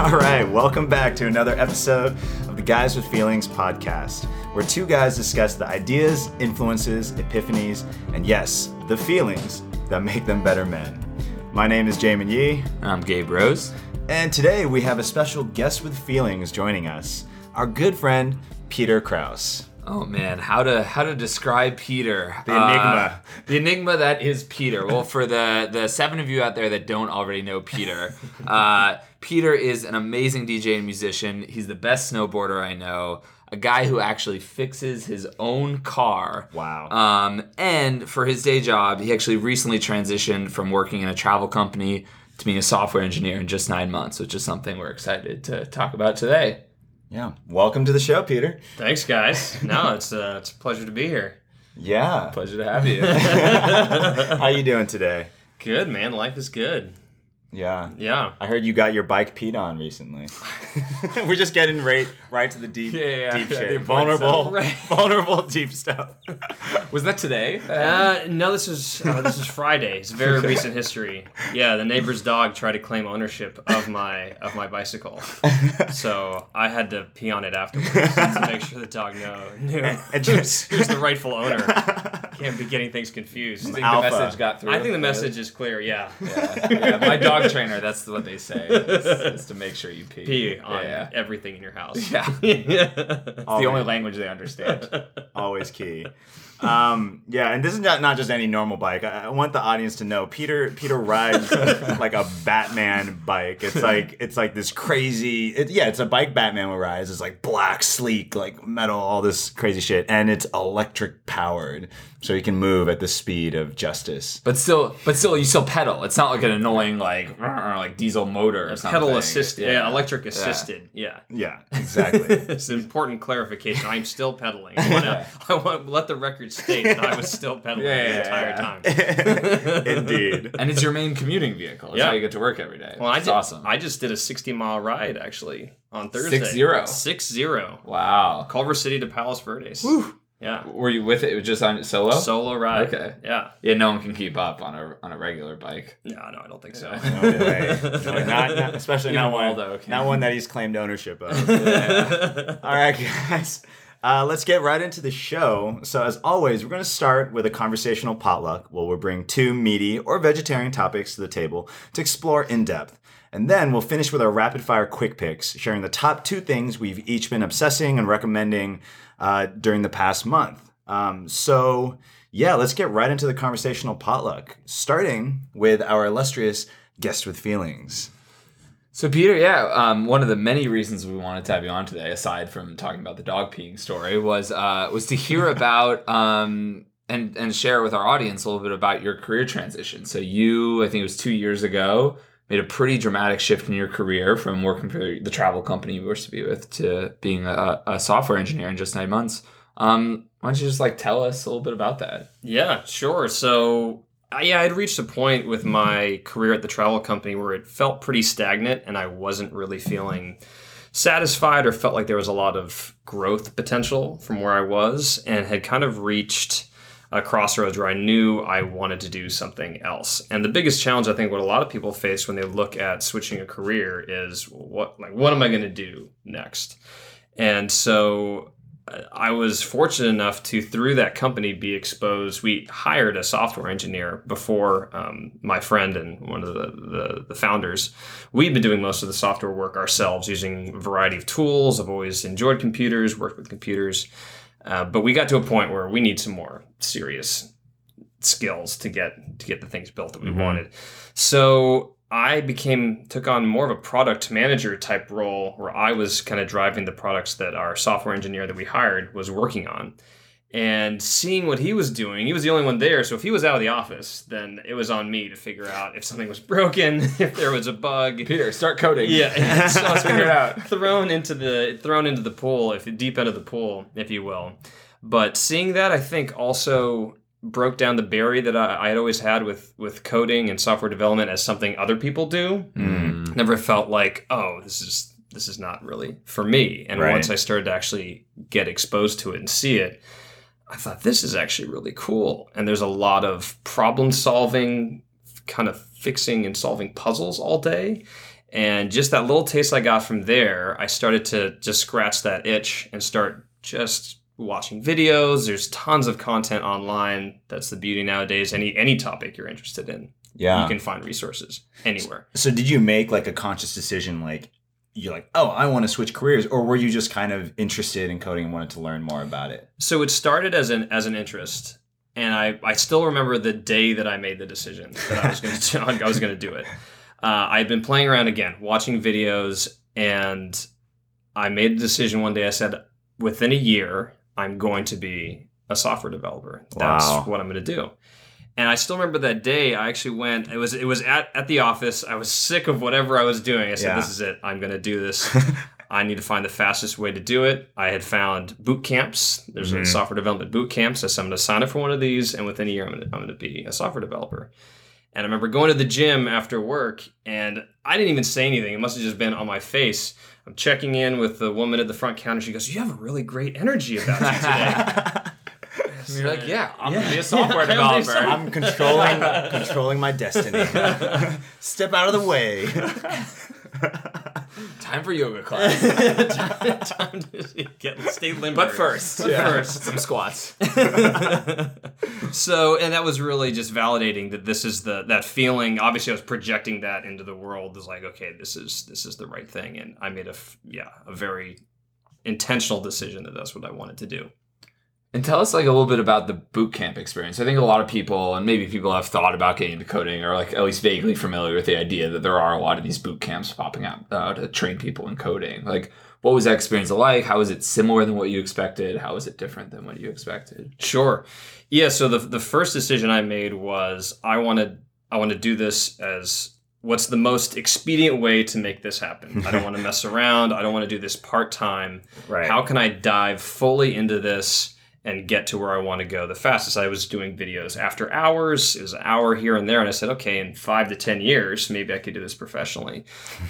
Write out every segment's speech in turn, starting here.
All right, welcome back to another episode of the Guys with Feelings podcast, where two guys discuss the ideas, influences, epiphanies, and yes, the feelings that make them better men. My name is Jamin Yee. I'm Gabe Rose. And today we have a special guest with feelings joining us, our good friend, Peter Krause. Oh man, how to describe Peter? The enigma. The enigma that is Peter. Well, for the 7 of you out there that don't already know Peter, Peter is an amazing DJ and musician. He's the best snowboarder I know. A guy who actually fixes his own car. Wow. And for his day job, he actually recently transitioned from working in a travel company to being a software engineer in just 9 months, which is something we're excited to talk about today. Yeah. Welcome to the show, Peter. Thanks, guys. No, it's a pleasure to be here. Yeah. Pleasure to have you. How you doing today? Good, man. Life is good. Yeah. Yeah. I heard you got your bike peed on recently. We're just getting right to the deep deep shit. Vulnerable deep stuff. Was that today? No, this is Friday. It's very recent history. Yeah, the neighbor's dog tried to claim ownership of my bicycle, so I had to pee on it afterwards to make sure the dog knew who's the rightful owner. Can't be getting things confused. You think the message got through? I think the message is clear. Yeah. Yeah. My dog trainer. That's what they say. Is to make sure you pee. Pee on everything in your house. Yeah. It's the only language they understand. Always key. Yeah, and this is not just any normal bike. I want the audience to know Peter rides like a Batman bike. It's like this crazy. It's a bike Batman would ride. It's like black, sleek, like metal, all this crazy shit, and it's electric powered, so you can move at the speed of justice. But still, you still pedal. It's not like an annoying like diesel motor or something. Pedal assisted, electric assisted. Yeah, exactly. It's an important clarification. I'm still pedaling. I want to let the record state that I was still pedaling the entire time. Indeed. And it's your main commuting vehicle. It's how you get to work every day. Well, awesome. I just did a 60-mile ride actually on Thursday. 6-0. Wow. Culver City to Palos Verdes. Woo. Yeah. Were you with it? It was just on solo? Solo ride. Okay. Yeah. Yeah, no one can keep up on a regular bike. No, I don't think so. No way. No, not especially not one that he's claimed ownership of. All right, guys. Let's get right into the show. So as always, we're going to start with a conversational potluck where we'll bring 2 meaty or vegetarian topics to the table to explore in depth. And then we'll finish with our rapid fire quick picks, sharing the top 2 things we've each been obsessing and recommending during the past month. So let's get right into the conversational potluck, starting with our illustrious guest with feelings. So Peter, one of the many reasons we wanted to have you on today, aside from talking about the dog peeing story, was to hear about and share with our audience a little bit about your career transition. So you, I think it was 2 years ago, made a pretty dramatic shift in your career from working for the travel company you were to be with to being a software engineer in just 9 months. Why don't you just tell us a little bit about that? Yeah, sure. So I'd reached a point with my career at the travel company where it felt pretty stagnant and I wasn't really feeling satisfied or felt like there was a lot of growth potential from where I was, and had kind of reached a crossroads where I knew I wanted to do something else. And the biggest challenge, I think, what a lot of people face when they look at switching a career is what am I going to do next? And so I was fortunate enough to, through that company, be exposed. We hired a software engineer before my friend and one of the founders. We'd been doing most of the software work ourselves using a variety of tools. I've always enjoyed computers, worked with computers. But we got to a point where we need some more serious skills to get the things built that we wanted. So I took on more of a product manager type role where I was kind of driving the products that our software engineer that we hired was working on. And seeing what he was doing, he was the only one there. So if he was out of the office, then it was on me to figure out if something was broken, if there was a bug. Peter, start coding. Yeah, so let's figure it out. Thrown into the pool, deep end of the pool, if you will. But seeing that, I think also broke down the barrier that I had always had with coding and software development as something other people do. Never felt like, oh, this is not really for me. And once I started to actually get exposed to it and see it, I thought, this is actually really cool. And there's a lot of problem solving, kind of fixing and solving puzzles all day. And just that little taste I got from there, I started to just scratch that itch and start just watching videos. There's tons of content online. That's the beauty nowadays. Any topic you're interested in, you can find resources anywhere. So did you make like a conscious decision, like you're like, oh, I want to switch careers, or were you just kind of interested in coding and wanted to learn more about it? So it started as an interest, and I still remember the day that I made the decision that I was going to do it. I had been playing around again, watching videos, and I made the decision one day. I said, within a year, I'm going to be a software developer. That's what I'm going to do. And I still remember that day. I actually went. It was at the office. I was sick of whatever I was doing. I said, "This is it. I'm going to do this. I need to find the fastest way to do it." I had found boot camps. There's a software development boot camps. I said, "I'm going to sign up for one of these, and within a year, I'm going to be a software developer." And I remember going to the gym after work, and I didn't even say anything. It must have just been on my face. I'm checking in with the woman at the front counter. She goes, "You have a really great energy about you today." And you're like, yeah, I'm going to be a software developer. I'm controlling my destiny. Step out of the way. Time for yoga class. time to stay limber. But first, some squats. So, and that was really just validating that this is that feeling. Obviously, I was projecting that into the world. It was like, okay, this is the right thing, and I made a very intentional decision that that's what I wanted to do. And tell us like a little bit about the boot camp experience. I think a lot of people, and maybe people have thought about getting into coding or like at least vaguely familiar with the idea that there are a lot of these boot camps popping up to train people in coding. Like, what was that experience like? How was it similar than what you expected? How was it different than what you expected? Sure. Yeah, so the first decision I made was I want to do this as what's the most expedient way to make this happen. I don't want to mess around. I don't want to do this part-time. Right. How can I dive fully into this and get to where I want to go the fastest? I was doing videos after hours. It was an hour here and there. And I said, okay, in 5 to 10 years, maybe I could do this professionally.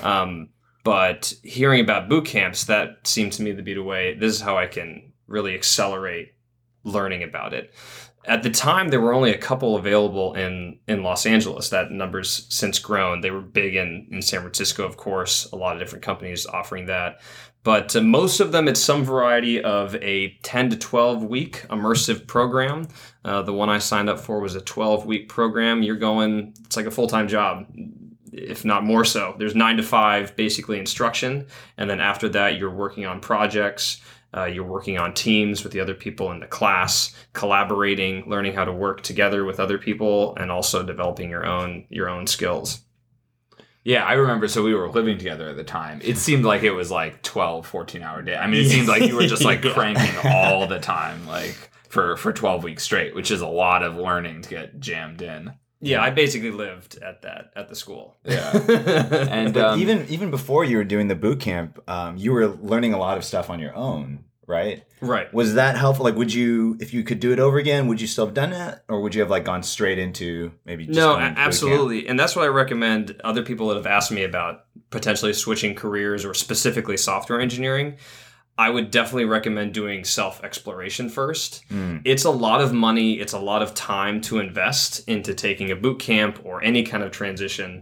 But hearing about boot camps, that seemed to me to be the way. This is how I can really accelerate learning about it. At the time, there were only a couple available in Los Angeles. That number's since grown. They were big in San Francisco, of course. A lot of different companies offering that. But most of them, it's some variety of a 10 to 12 week immersive program. The one I signed up for was a 12-week program. It's like a full-time job, if not more so. There's 9 to 5 basically instruction. And then after that, you're working on projects. You're working on teams with the other people in the class, collaborating, learning how to work together with other people, and also developing your own skills. Yeah, I remember. So we were living together at the time. It seemed like it was like 12, 14-hour day. I mean, it seemed like you were just like cranking all the time, like for 12 weeks straight, which is a lot of learning to get jammed in. Yeah, I basically lived at the school. Yeah, and even before you were doing the boot camp, you were learning a lot of stuff on your own, right? Right. Was that helpful? Like, would you, if you could do it over again, would you still have done that, or would you have like gone straight into maybe? Just No, absolutely, and that's what I recommend other people that have asked me about potentially switching careers or specifically software engineering. I would definitely recommend doing self-exploration first. It's a lot of money. It's a lot of time to invest into taking a boot camp or any kind of transition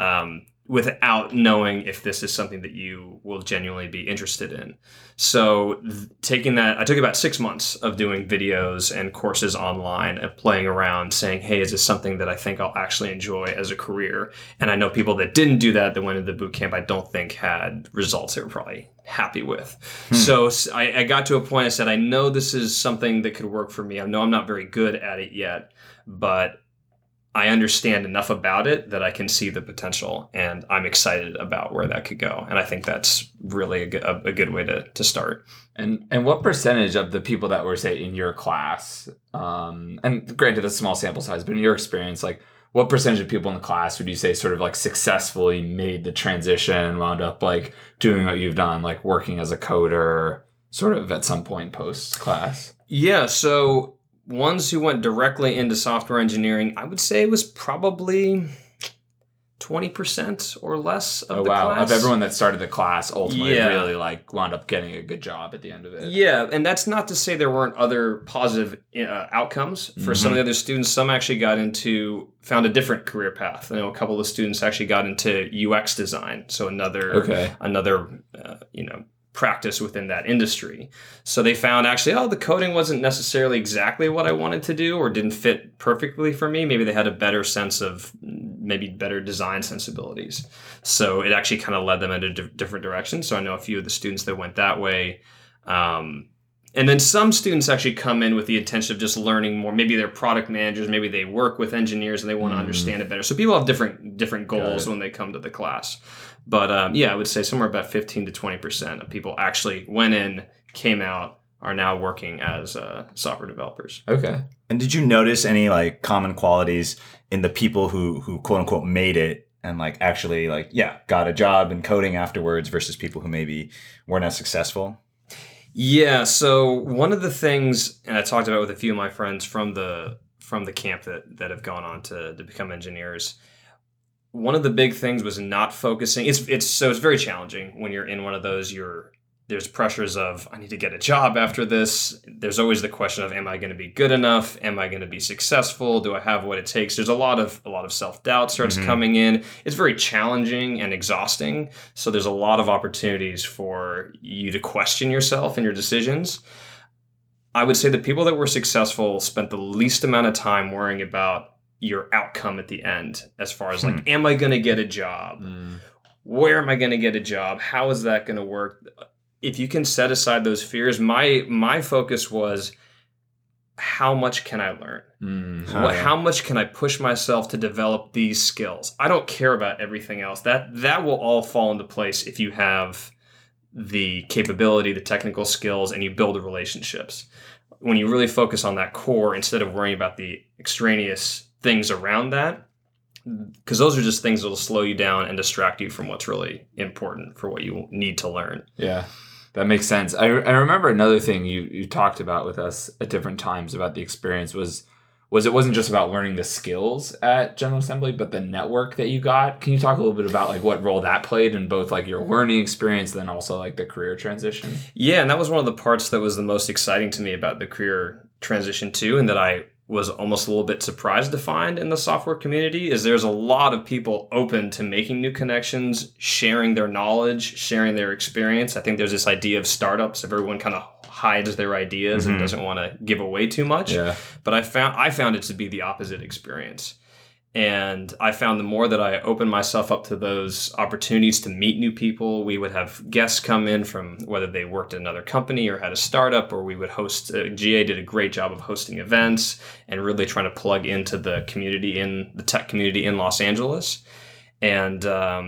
without knowing if this is something that you will genuinely be interested in. So taking that, I took about 6 months of doing videos and courses online and playing around saying, hey, is this something that I think I'll actually enjoy as a career? And I know people that didn't do that went into the boot camp, I don't think had results they were probably happy with. So I got to a point, I said, I know this is something that could work for me. I know I'm not very good at it yet, but I understand enough about it that I can see the potential, and I'm excited about where that could go. And I think that's really a good way to start. And what percentage of the people that were, say, in your class, and granted, it's a small sample size, but in your experience, like, what percentage of people in the class would you say sort of like successfully made the transition, wound up like doing what you've done, like working as a coder sort of at some point post-class? Yeah, so ones who went directly into software engineering, I would say it was probably 20% or less of the class. class. Of everyone that started the class ultimately really like wound up getting a good job at the end of it. Yeah, and that's not to say there weren't other positive outcomes for some of the other students. Some actually found a different career path. I know a couple of students actually got into UX design, so another practice within that industry. So they found actually, the coding wasn't necessarily exactly what I wanted to do or didn't fit perfectly for me. Maybe they had a better sense of better design sensibilities. So it actually kind of led them in a different direction. So I know a few of the students that went that way. And then some students actually come in with the intention of just learning more. Maybe they're product managers. Maybe they work with engineers and they want to understand it better. So people have different goals when they come to the class. But I would say somewhere about 15 to 20% of people actually went in, came out, are now working as software developers. Okay. And did you notice any like common qualities in the people who quote unquote made it and like actually got a job in coding afterwards versus people who maybe weren't as successful? Yeah. So one of the things, and I talked about with a few of my friends from the camp that have gone on to become engineers. One of the big things was not focusing. It's very challenging when you're in one of those. There's pressures of, I need to get a job after this. There's always the question of, am I going to be good enough? Am I going to be successful? Do I have what it takes? There's a lot of self-doubt starts coming in. It's very challenging and exhausting. So there's a lot of opportunities for you to question yourself and your decisions. I would say the people that were successful spent the least amount of time worrying about your outcome at the end, as far as like, am I going to get a job? Where am I going to get a job? How is that going to work? If you can set aside those fears, my focus was, how much can I learn? How much can I push myself to develop these skills? I don't care about everything else. That will all fall into place if you have the capability, the technical skills, and you build the relationships. When you really focus on that core instead of worrying about the extraneous things around that, because those are just things that will slow you down and distract you from what's really important for what you need to learn. Yeah, that makes sense. I remember another thing you talked about with us at different times about the experience was it wasn't just about learning the skills at General Assembly, but the network that you got. Can you talk a little bit about like what role that played in both like your learning experience, then also like the career transition? Yeah, and that was one of the parts that was the most exciting to me about the career transition too, and that I was almost a little bit surprised to find in the software community, is there's a lot of people open to making new connections, sharing their knowledge, sharing their experience. I think there's this idea of startups, if everyone kind of hides their ideas and doesn't want to give away too much. Yeah. But I found it to be the opposite experience. And I found the more that I opened myself up to those opportunities to meet new people, we would have guests come in from whether they worked at another company or had a startup, or we would host, GA did a great job of hosting events and really trying to plug into the community, in the tech community in Los Angeles. And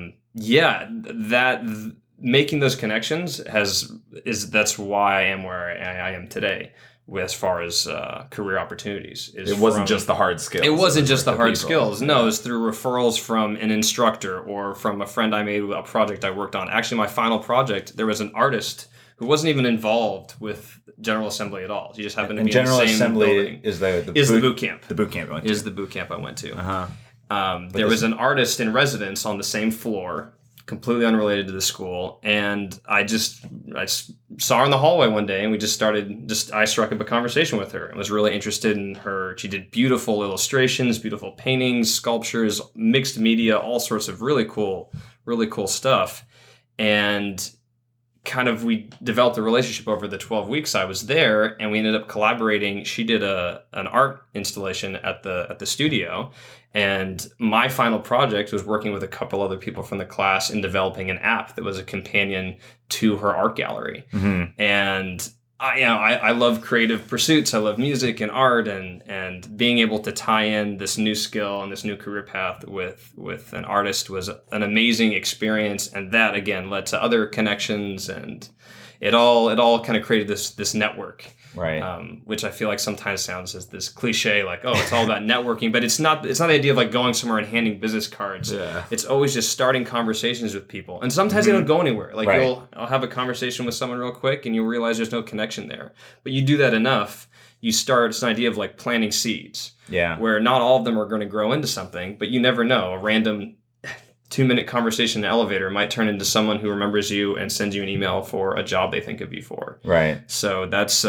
making those connections that's why I am where I am today. As far as career opportunities. It wasn't just the hard skills. It wasn't just the hard skills. No, it was through referrals from an instructor or from a friend I made with a project I worked on. Actually, my final project, there was an artist who wasn't even involved with General Assembly at all. He just happened to be in the same Assembly building. Is the boot camp. The boot camp I went to. Is the boot camp I went to. There was an artist in residence on the same floor, completely unrelated to the school, and I saw her in the hallway one day, and I struck up a conversation with her and was really interested in her. She did beautiful illustrations, beautiful paintings, sculptures, mixed media, all sorts of really cool stuff. And kind of we developed a relationship over the 12 weeks I was there, and we ended up collaborating. She did an art installation at the studio, and my final project was working with a couple other people from the class in developing an app that was a companion to her art gallery. And I love creative pursuits. I love music and art, and being able to tie in this new skill and this new career path with an artist was an amazing experience. And that again led to other connections, and it all kind of created this network. Right. Which I feel like sometimes sounds as this cliche, like, oh, it's all about networking, but it's not the idea of like going somewhere and handing business cards. Yeah. It's always just starting conversations with people. And sometimes they don't go anywhere. Like I'll have a conversation with someone real quick and you'll realize there's no connection there. But you do that enough, you start, it's an idea of like planting seeds. Yeah. Where not all of them are going to grow into something, but you never know. A random 2-minute conversation in the elevator might turn into someone who remembers you and sends you an email for a job they think of you for. Right. So that's,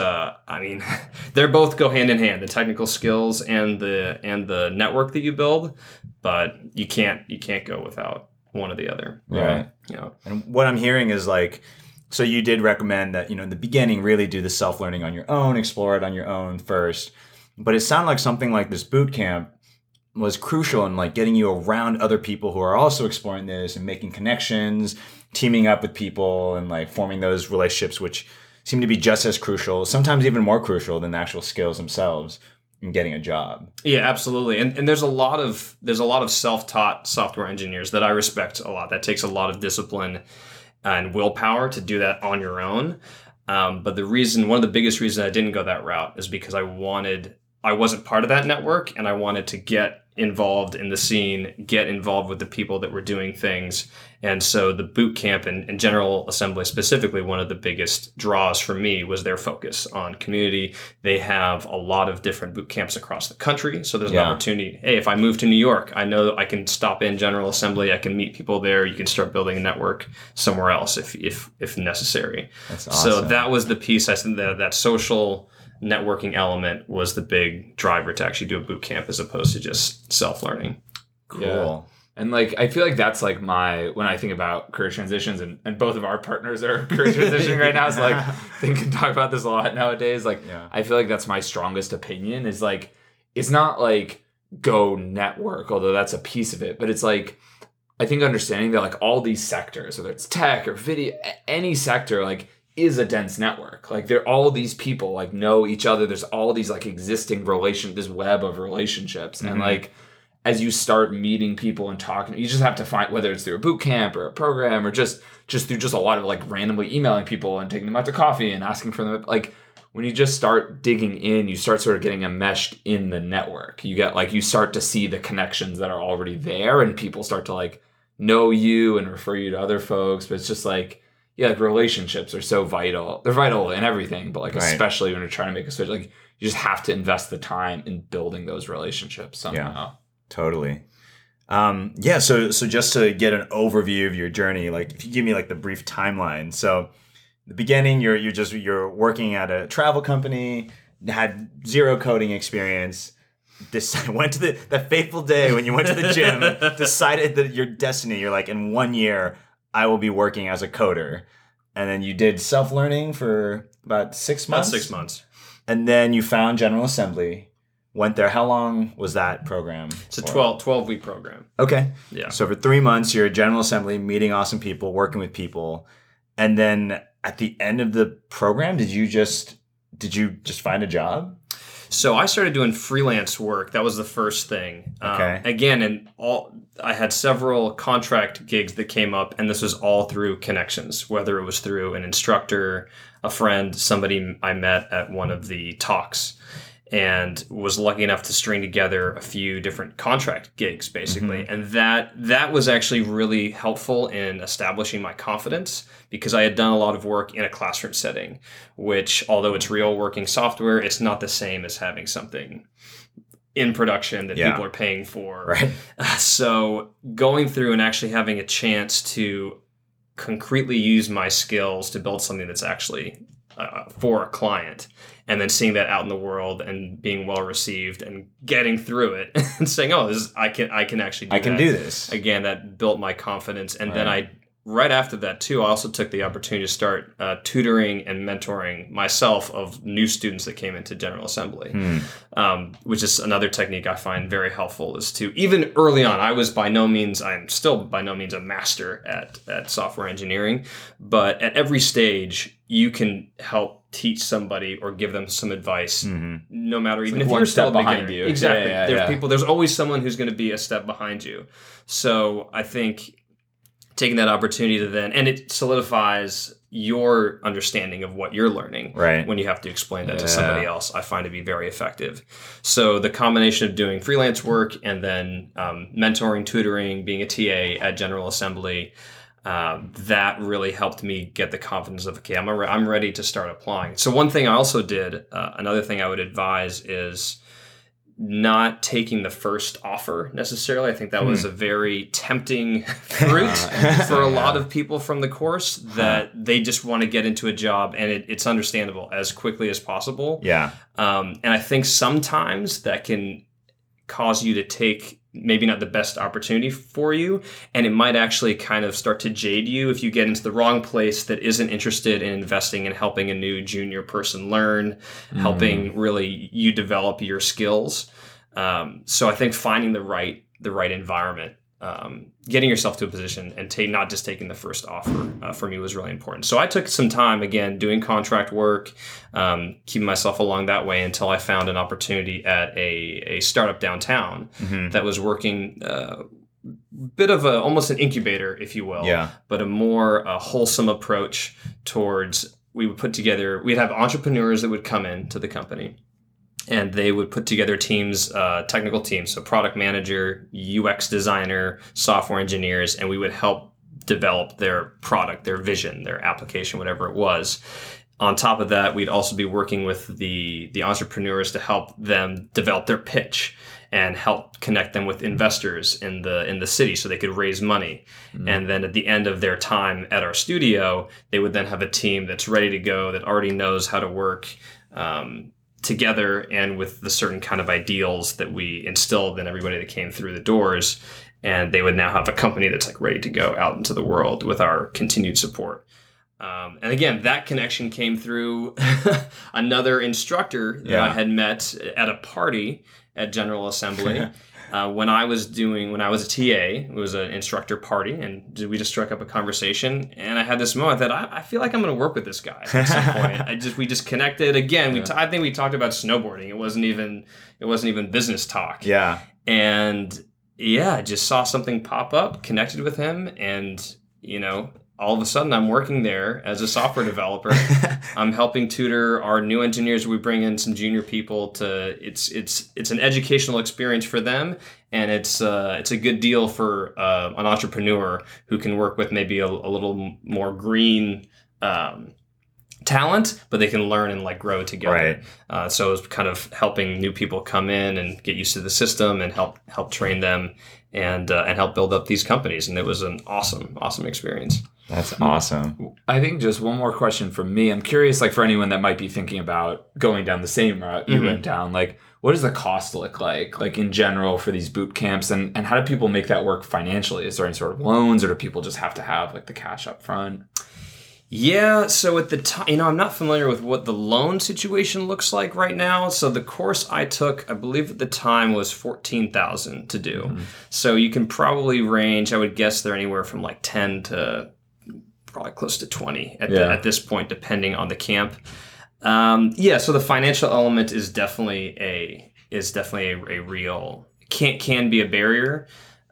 they're both go hand in hand, the technical skills and the network that you build, but you can't go without one or the other. Right. And what I'm hearing is like, so you did recommend that, in the beginning, really do the self-learning on your own, explore it on your own first. But it sounded like something like this boot camp was crucial in like getting you around other people who are also exploring this and making connections, teaming up with people and like forming those relationships, which seem to be just as crucial, sometimes even more crucial than the actual skills themselves in getting a job. Yeah, absolutely. And there's a lot of self-taught software engineers that I respect a lot. That takes a lot of discipline and willpower to do that on your own. But one of the biggest reasons I didn't go that route is because I wasn't part of that network, and I wanted to get involved in the scene, get involved with the people that were doing things. And so the boot camp and General Assembly specifically, one of the biggest draws for me was their focus on community. They have a lot of different boot camps across the country. So there's an opportunity. Hey, if I move to New York, I know I can stop in General Assembly. I can meet people there. You can start building a network somewhere else if necessary. That's awesome. So that was the piece. I said that social networking element was the big driver to actually do a boot camp as opposed to just self-learning. Cool. Yeah. And like, I feel like that's like when I think about career transitions, and both of our partners are career transitioning right now. So like, they can talk about this a lot nowadays. Like, I feel like that's my strongest opinion is like, it's not like go network, although that's a piece of it, but it's like, I think understanding that like all these sectors, whether it's tech or video, any sector, like, is a dense network. Like there, all these people like know each other. There's all these like existing this web of relationships. And like, as you start meeting people and talking, you just have to find, whether it's through a boot camp or a program or just through just a lot of like randomly emailing people and taking them out to coffee and asking for them. Like when you just start digging in, you start sort of getting enmeshed in the network. You start to see the connections that are already there, and people start to like know you and refer you to other folks. But it's just like, like relationships are so vital. They're vital in everything, but like especially when you're trying to make a switch, like you just have to invest the time in building those relationships somehow. Yeah, totally. So just to get an overview of your journey, like if you give me like the brief timeline. So the beginning, you're working at a travel company, had zero coding experience. Went to that fateful day when you went to the gym, decided that your destiny. You're like, in 1 year, I will be working as a coder. And then you did self-learning for about 6 months? About 6 months. And then you found General Assembly, went there. How long was that program? It's a 12-week program. Okay. Yeah. So for 3 months, you're at General Assembly, meeting awesome people, working with people. And then at the end of the program, did you just find a job? So I started doing freelance work. That was the first thing. Okay. I had several contract gigs that came up, and this was all through connections, whether it was through an instructor, a friend, somebody I met at one of the talks, and was lucky enough to string together a few different contract gigs, basically. And that was actually really helpful in establishing my confidence, because I had done a lot of work in a classroom setting, which, although it's real working software, it's not the same as having something in production that people are paying for. Right. So going through and actually having a chance to concretely use my skills to build something that's actually for a client, and then seeing that out in the world and being well received and getting through it and saying, "Oh, I can actually do this." Again, that built my confidence. And then right after that too, I also took the opportunity to start tutoring and mentoring myself of new students that came into General Assembly, which is another technique I find very helpful. Is to, even early on, I'm still by no means a master at software engineering, but at every stage you can help teach somebody or give them some advice, no matter, even if you're still behind you. Exactly. There's always someone who's going to be a step behind you. So I think taking that opportunity to and it solidifies your understanding of what you're learning when you have to explain that to somebody else, I find to be very effective. So the combination of doing freelance work and then mentoring, tutoring, being a TA at General Assembly, that really helped me get the confidence of, okay, I'm ready to start applying. So one thing I also did, another thing I would advise is not taking the first offer necessarily. I think that was a very tempting fruit for a lot of people from the course, that they just want to get into a job, and it's understandable, as quickly as possible. Yeah. And I think sometimes that can cause you to take maybe not the best opportunity for you, and it might actually kind of start to jade you if you get into the wrong place that isn't interested in investing and helping a new junior person learn, helping really you develop your skills. So I think finding the right environment, getting yourself to a position and not just taking the first offer for me was really important. So I took some time, again, doing contract work, keeping myself along that way until I found an opportunity at a startup downtown that was working bit of almost an incubator, if you will, but a more wholesome approach towards, we'd have entrepreneurs that would come into the company, and they would put together teams, technical teams, so product manager, UX designer, software engineers, and we would help develop their product, their vision, their application, whatever it was. On top of that, we'd also be working with the entrepreneurs to help them develop their pitch and help connect them with investors in the city so they could raise money. And then at the end of their time at our studio, they would then have a team that's ready to go, that already knows how to work together and with the certain kind of ideals that we instilled in everybody that came through the doors. And they would now have a company that's like ready to go out into the world with our continued support. And again, that connection came through another instructor that I had met at a party at General Assembly. When I was a TA, it was an instructor party, and we just struck up a conversation. And I had this moment that I feel like I'm going to work with this guy at some point. We just connected again. I think we talked about snowboarding. It wasn't even business talk. Yeah. And I just saw something pop up, connected with him, and all of a sudden I'm working there as a software developer. I'm helping tutor our new engineers. We bring in some junior people it's an educational experience for them, and it's a good deal for an entrepreneur who can work with maybe a little more green talent, but they can learn and grow together. Right. So it's kind of helping new people come in and get used to the system and help train them and help build up these companies. And it was an awesome experience. That's awesome. I think just one more question from me. I'm curious, for anyone that might be thinking about going down the same route you went down, what does the cost look like in general for these boot camps, and how do people make that work financially? Is there any sort of loans, or do people just have to have the cash up front? Yeah, so at the time, I'm not familiar with what the loan situation looks like right now. So the course I took, I believe at the time, was $14,000 to do. So you can probably range, I would guess they're anywhere from 10 to probably close to 20 at this point, depending on the camp. So the financial element is definitely a real can be a barrier.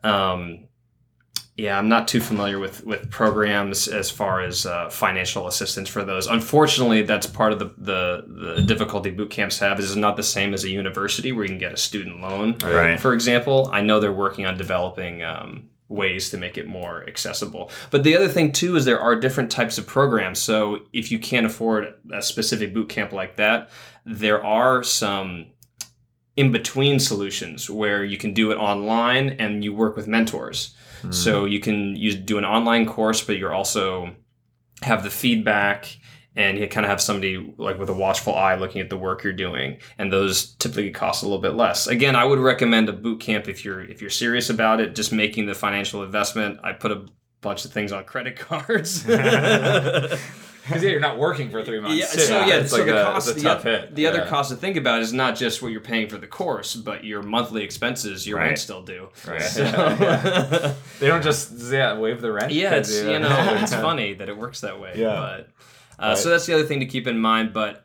I'm not too familiar with programs as far as financial assistance for those. Unfortunately, that's part of the difficulty boot camps have. Is not the same as a university where you can get a student loan. Right. For example, I know they're working on developing ways to make it more accessible. But the other thing too is there are different types of programs. So if you can't afford a specific boot camp like that, there are some in-between solutions where you can do it online and you work with mentors. So you can do an online course, but you're also have the feedback, and you kind of have somebody with a watchful eye looking at the work you're doing. And those typically cost a little bit less. Again, I would recommend a boot camp if you're serious about it, just making the financial investment. I put a bunch of things on credit cards. Because you're not working for 3 months. So the cost, it's a tough hit. The other cost to think about is not just what you're paying for the course, but your monthly expenses, your rent still due. Right. So, they don't just waive the rent. Yeah, it's funny that it works that way. Yeah. But so that's the other thing to keep in mind. But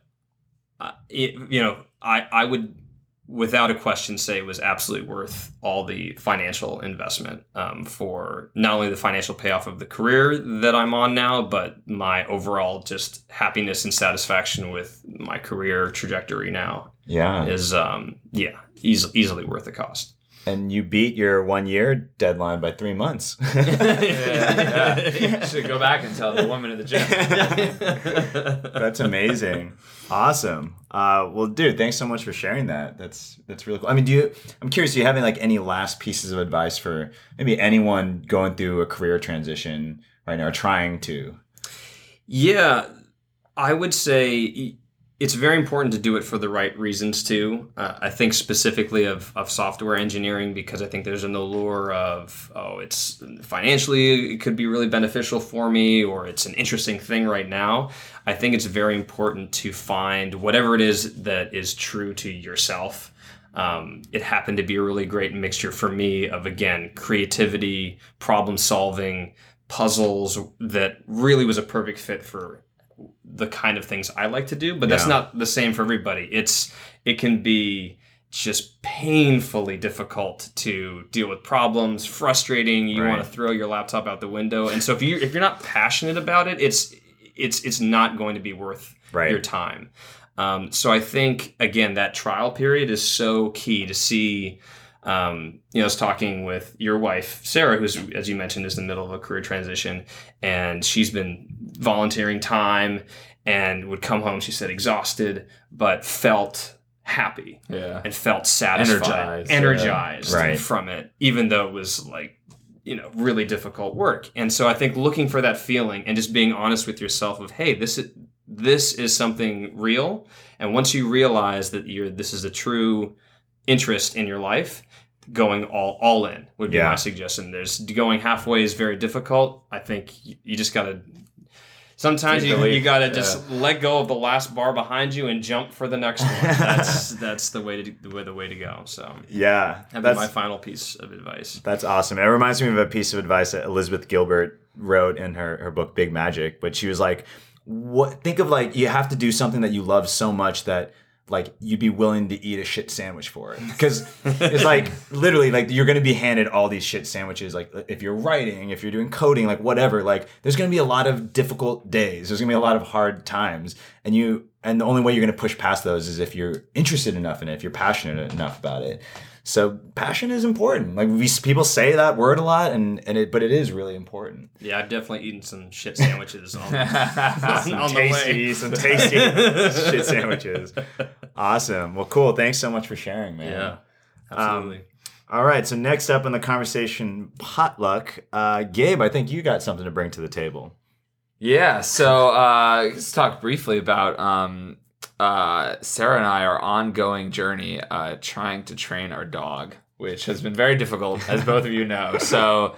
I would, without a question, say it was absolutely worth all the financial investment for not only the financial payoff of the career that I'm on now, but my overall just happiness and satisfaction with my career trajectory now. Yeah. Is easily worth the cost. And you beat your 1 year deadline by 3 months. Yeah. Should go back and tell the woman at the gym. That's amazing. Awesome. Well, dude, thanks so much for sharing that. That's really cool. I mean, I'm curious, do you have any last pieces of advice for maybe anyone going through a career transition right now or trying to? Yeah, I would say it's very important to do it for the right reasons too. I think specifically of software engineering, because I think there's an allure of, it's financially, it could be really beneficial for me, or it's an interesting thing right now. I think it's very important to find whatever it is that is true to yourself. It happened to be a really great mixture for me of, again, creativity, problem solving, puzzles, that really was a perfect fit for the kind of things I like to do, but that's not the same for everybody. It can be just painfully difficult to deal with problems, frustrating. You want to throw your laptop out the window. And so if you're not passionate about it, it's not going to be worth your time. So I think, again, that trial period is so key to see. I was talking with your wife, Sarah, who's, as you mentioned, is in the middle of a career transition, and she's been volunteering time and would come home, she said, exhausted, but felt happy and felt satisfied, energized from it, even though it was really difficult work. And so I think looking for that feeling and just being honest with yourself of, hey, this is something real. And once you realize that this is a true interest in your life, going all in would be my suggestion. Going halfway is very difficult. I think you just gotta. Sometimes you gotta just let go of the last bar behind you and jump for the next one. That's the way to go. So that's my final piece of advice. That's awesome. It reminds me of a piece of advice that Elizabeth Gilbert wrote in her book Big Magic. But she was like, think of you have to do something that you love so much that you'd be willing to eat a shit sandwich for it, because it's literally you're going to be handed all these shit sandwiches. If you're writing, if you're doing coding, whatever, there's going to be a lot of difficult days. There's going to be a lot of hard times, and the only way you're going to push past those is if you're interested enough in it, if you're passionate enough about it. So passion is important. People say that word a lot, but it is really important. Yeah, I've definitely eaten some shit sandwiches on the way. Some tasty shit sandwiches. Awesome. Well, cool. Thanks so much for sharing, man. Yeah, absolutely. All right. So next up in the conversation, potluck. Gabe, I think you got something to bring to the table. Yeah. So let's talk briefly about Sarah and I, our ongoing journey trying to train our dog, which has been very difficult, as both of you know. So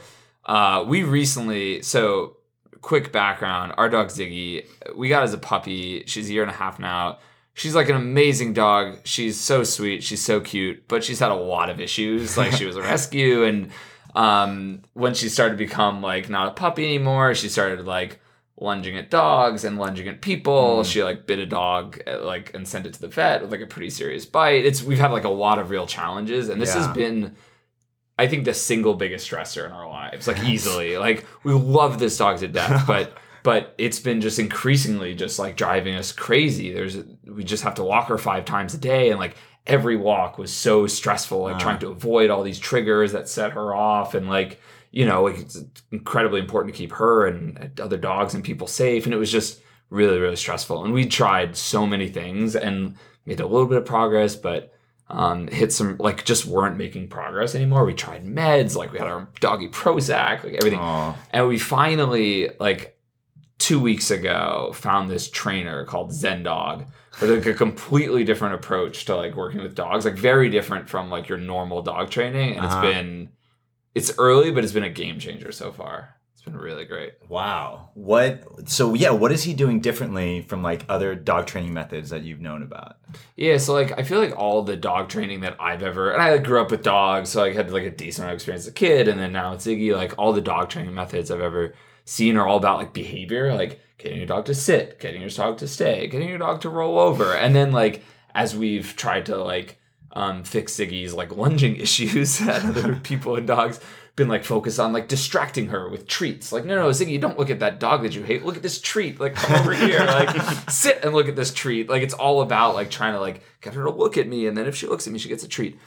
quick background, our dog Ziggy, we got as a puppy. She's a year and a half now. She's an amazing dog. She's so sweet. She's so cute, but she's had a lot of issues. She was a rescue, and when she started to become not a puppy anymore, she started lunging at dogs and lunging at people. She bit a dog and sent it to the vet with a pretty serious bite. We've had a lot of real challenges, and this has been, I think, the single biggest stressor in our lives, easily. We love this dog to death, but it's been just increasingly just driving us crazy. We just have to walk her 5 times a day, and every walk was so stressful, trying to avoid all these triggers that set her off, and it's incredibly important to keep her and other dogs and people safe. And it was just really, really stressful. And we tried so many things and made a little bit of progress, but hit some, just weren't making progress anymore. We tried meds, we had our doggy Prozac, everything. Aww. And we finally, 2 weeks ago, found this trainer called Zen Dog with a completely different approach to working with dogs, very different from your normal dog training. And it's early, but it's been a game changer so far. It's been really great. Wow. What is he doing differently from other dog training methods that you've known about? Yeah, so I feel all the dog training that I've ever, and I grew up with dogs, so I had a decent amount of experience as a kid, and then now with Ziggy, all the dog training methods I've ever seen are all about behavior, getting your dog to sit, getting your dog to stay, getting your dog to roll over. And then as we've tried to fix Ziggy's lunging issues at other people and dogs, been like focused on like distracting her with treats. Like, no, Ziggy, don't look at that dog that you hate. Look at this treat. Like, come over here. Like, sit and look at this treat. Like, it's all about like trying to like get her to look at me, and then if she looks at me, she gets a treat.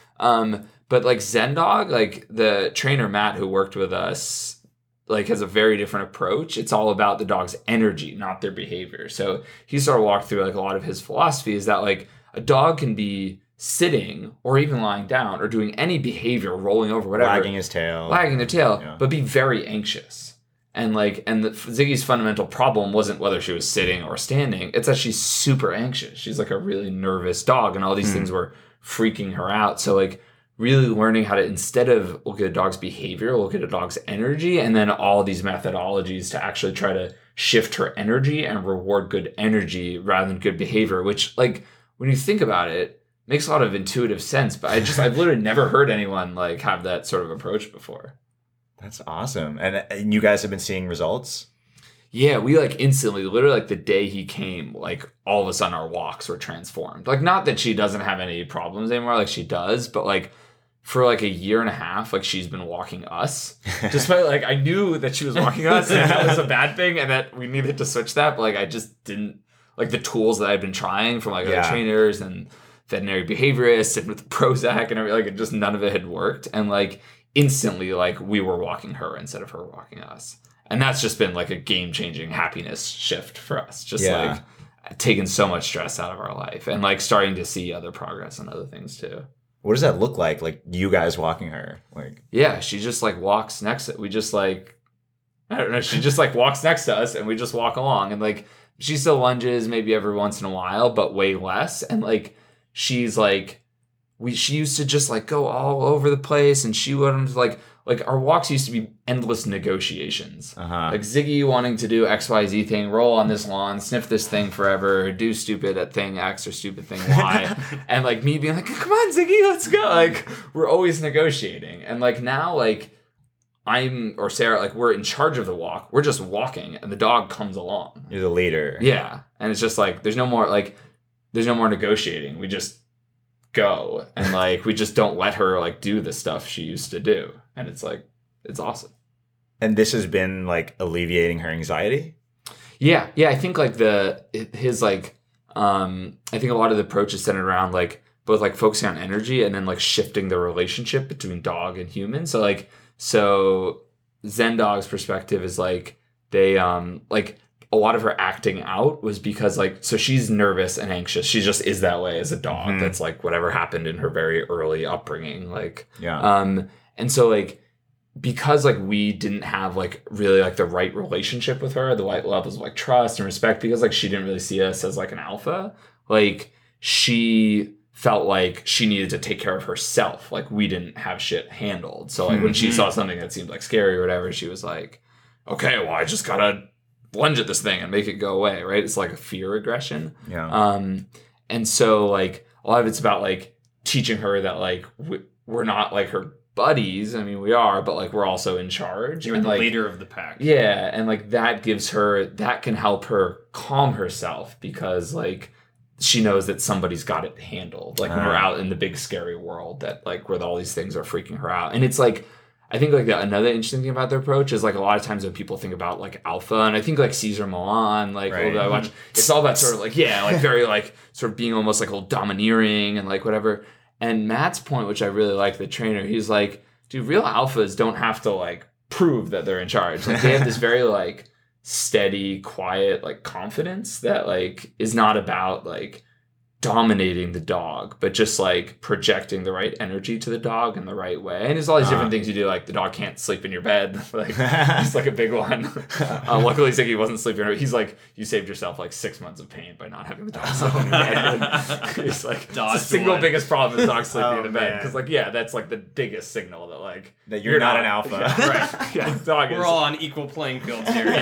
But like Zen Dog, like the trainer Matt who worked with us, like has a very different approach. It's all about the dog's energy, not their behavior. So he sort of walked through like a lot of his philosophy is that like a dog can be sitting or even lying down or doing any behavior, rolling over, whatever. Wagging their tail, yeah. But be very anxious. And Ziggy's fundamental problem wasn't whether she was sitting or standing. It's that she's super anxious. She's like a really nervous dog, and all these things were freaking her out. So like really learning how to, instead of look at a dog's behavior, look at a dog's energy, and then all these methodologies to actually try to shift her energy and reward good energy rather than good behavior, which like when you think about it, makes a lot of intuitive sense, but I've literally never heard anyone like have that sort of approach before. That's awesome. And you guys have been seeing results? Yeah, we like instantly, literally like the day he came, like all of a sudden our walks were transformed. Like not that she doesn't have any problems anymore, like she does, but like for like a year and a half, like she's been walking us. Despite like I knew that she was walking us and that was a bad thing and that we needed to switch that, but like I just didn't, like the tools that I'd been trying from like other trainers and veterinary behaviorists and with Prozac and everything, like just none of it had worked. And like instantly, like we were walking her instead of her walking us. And that's just been like a game-changing happiness shift for us. Just like taking so much stress out of our life and like starting to see other progress and other things too. What does that look like? Like you guys walking her? Like yeah, she just like walks next to, we just like, I don't know, she just like walks next to us and we just walk along, and like she still lunges maybe every once in a while, but way less. And like she's like, she used to just like go all over the place, and she wouldn't like our walks used to be endless negotiations. Like Ziggy wanting to do XYZ thing, roll on this lawn, sniff this thing forever, do stupid at thing X or stupid thing Y. And like me being like, come on, Ziggy, let's go. Like we're always negotiating. And like now, like I'm or Sarah, like we're in charge of the walk. We're just walking and the dog comes along. You're the leader. Yeah. And it's just like there's no more negotiating. We just go, and like we just don't let her like do the stuff she used to do, and it's like it's awesome. And this has been like alleviating her anxiety. Yeah I think like his like I think a lot of the approach is centered around like both like focusing on energy and then like shifting the relationship between dog and human. So Zen Dog's perspective is like they like a lot of her acting out was because like, so she's nervous and anxious. She just is that way as a dog. Mm-hmm. That's like whatever happened in her very early upbringing. Like, and so like, because like we didn't have like really like the right relationship with her, the right levels of like trust and respect, because like she didn't really see us as like an alpha, like she felt like she needed to take care of herself. Like we didn't have shit handled. So like when she saw something that seemed like scary or whatever, she was like, okay, well I just gotta lunge at this thing and make it go away, right? It's like a fear aggression. And so like a lot of it's about like teaching her that like we're not like her buddies. I mean, we are, but like we're also in charge. You're and, the like, leader of the pack. Yeah, and like that can help her calm herself, because like she knows that somebody's got it handled. Like when we're out in the big scary world, that like where all these things are freaking her out. And it's like, I think like another interesting thing about their approach is like a lot of times when people think about like alpha, and I think like Cesar Millan, like right. I watch, it's all about sort of like, like very like sort of being almost like a little domineering and like whatever. And Matt's point, which I really like, the trainer, he's like, dude, real alphas don't have to like prove that they're in charge. Like they have this very like steady, quiet, like confidence that like is not about like dominating the dog, but just like projecting the right energy to the dog in the right way. And there's all these different things you do, like the dog can't sleep in your bed, like it's like a big one. Luckily Ziggy wasn't sleeping. He's like, you saved yourself like 6 months of pain by not having the dog sleep in your bed. He's like, it's the single biggest problem is dog sleeping in the bed, because like that's like the biggest signal that like that you're not an alpha. Right. We're all on equal playing fields here.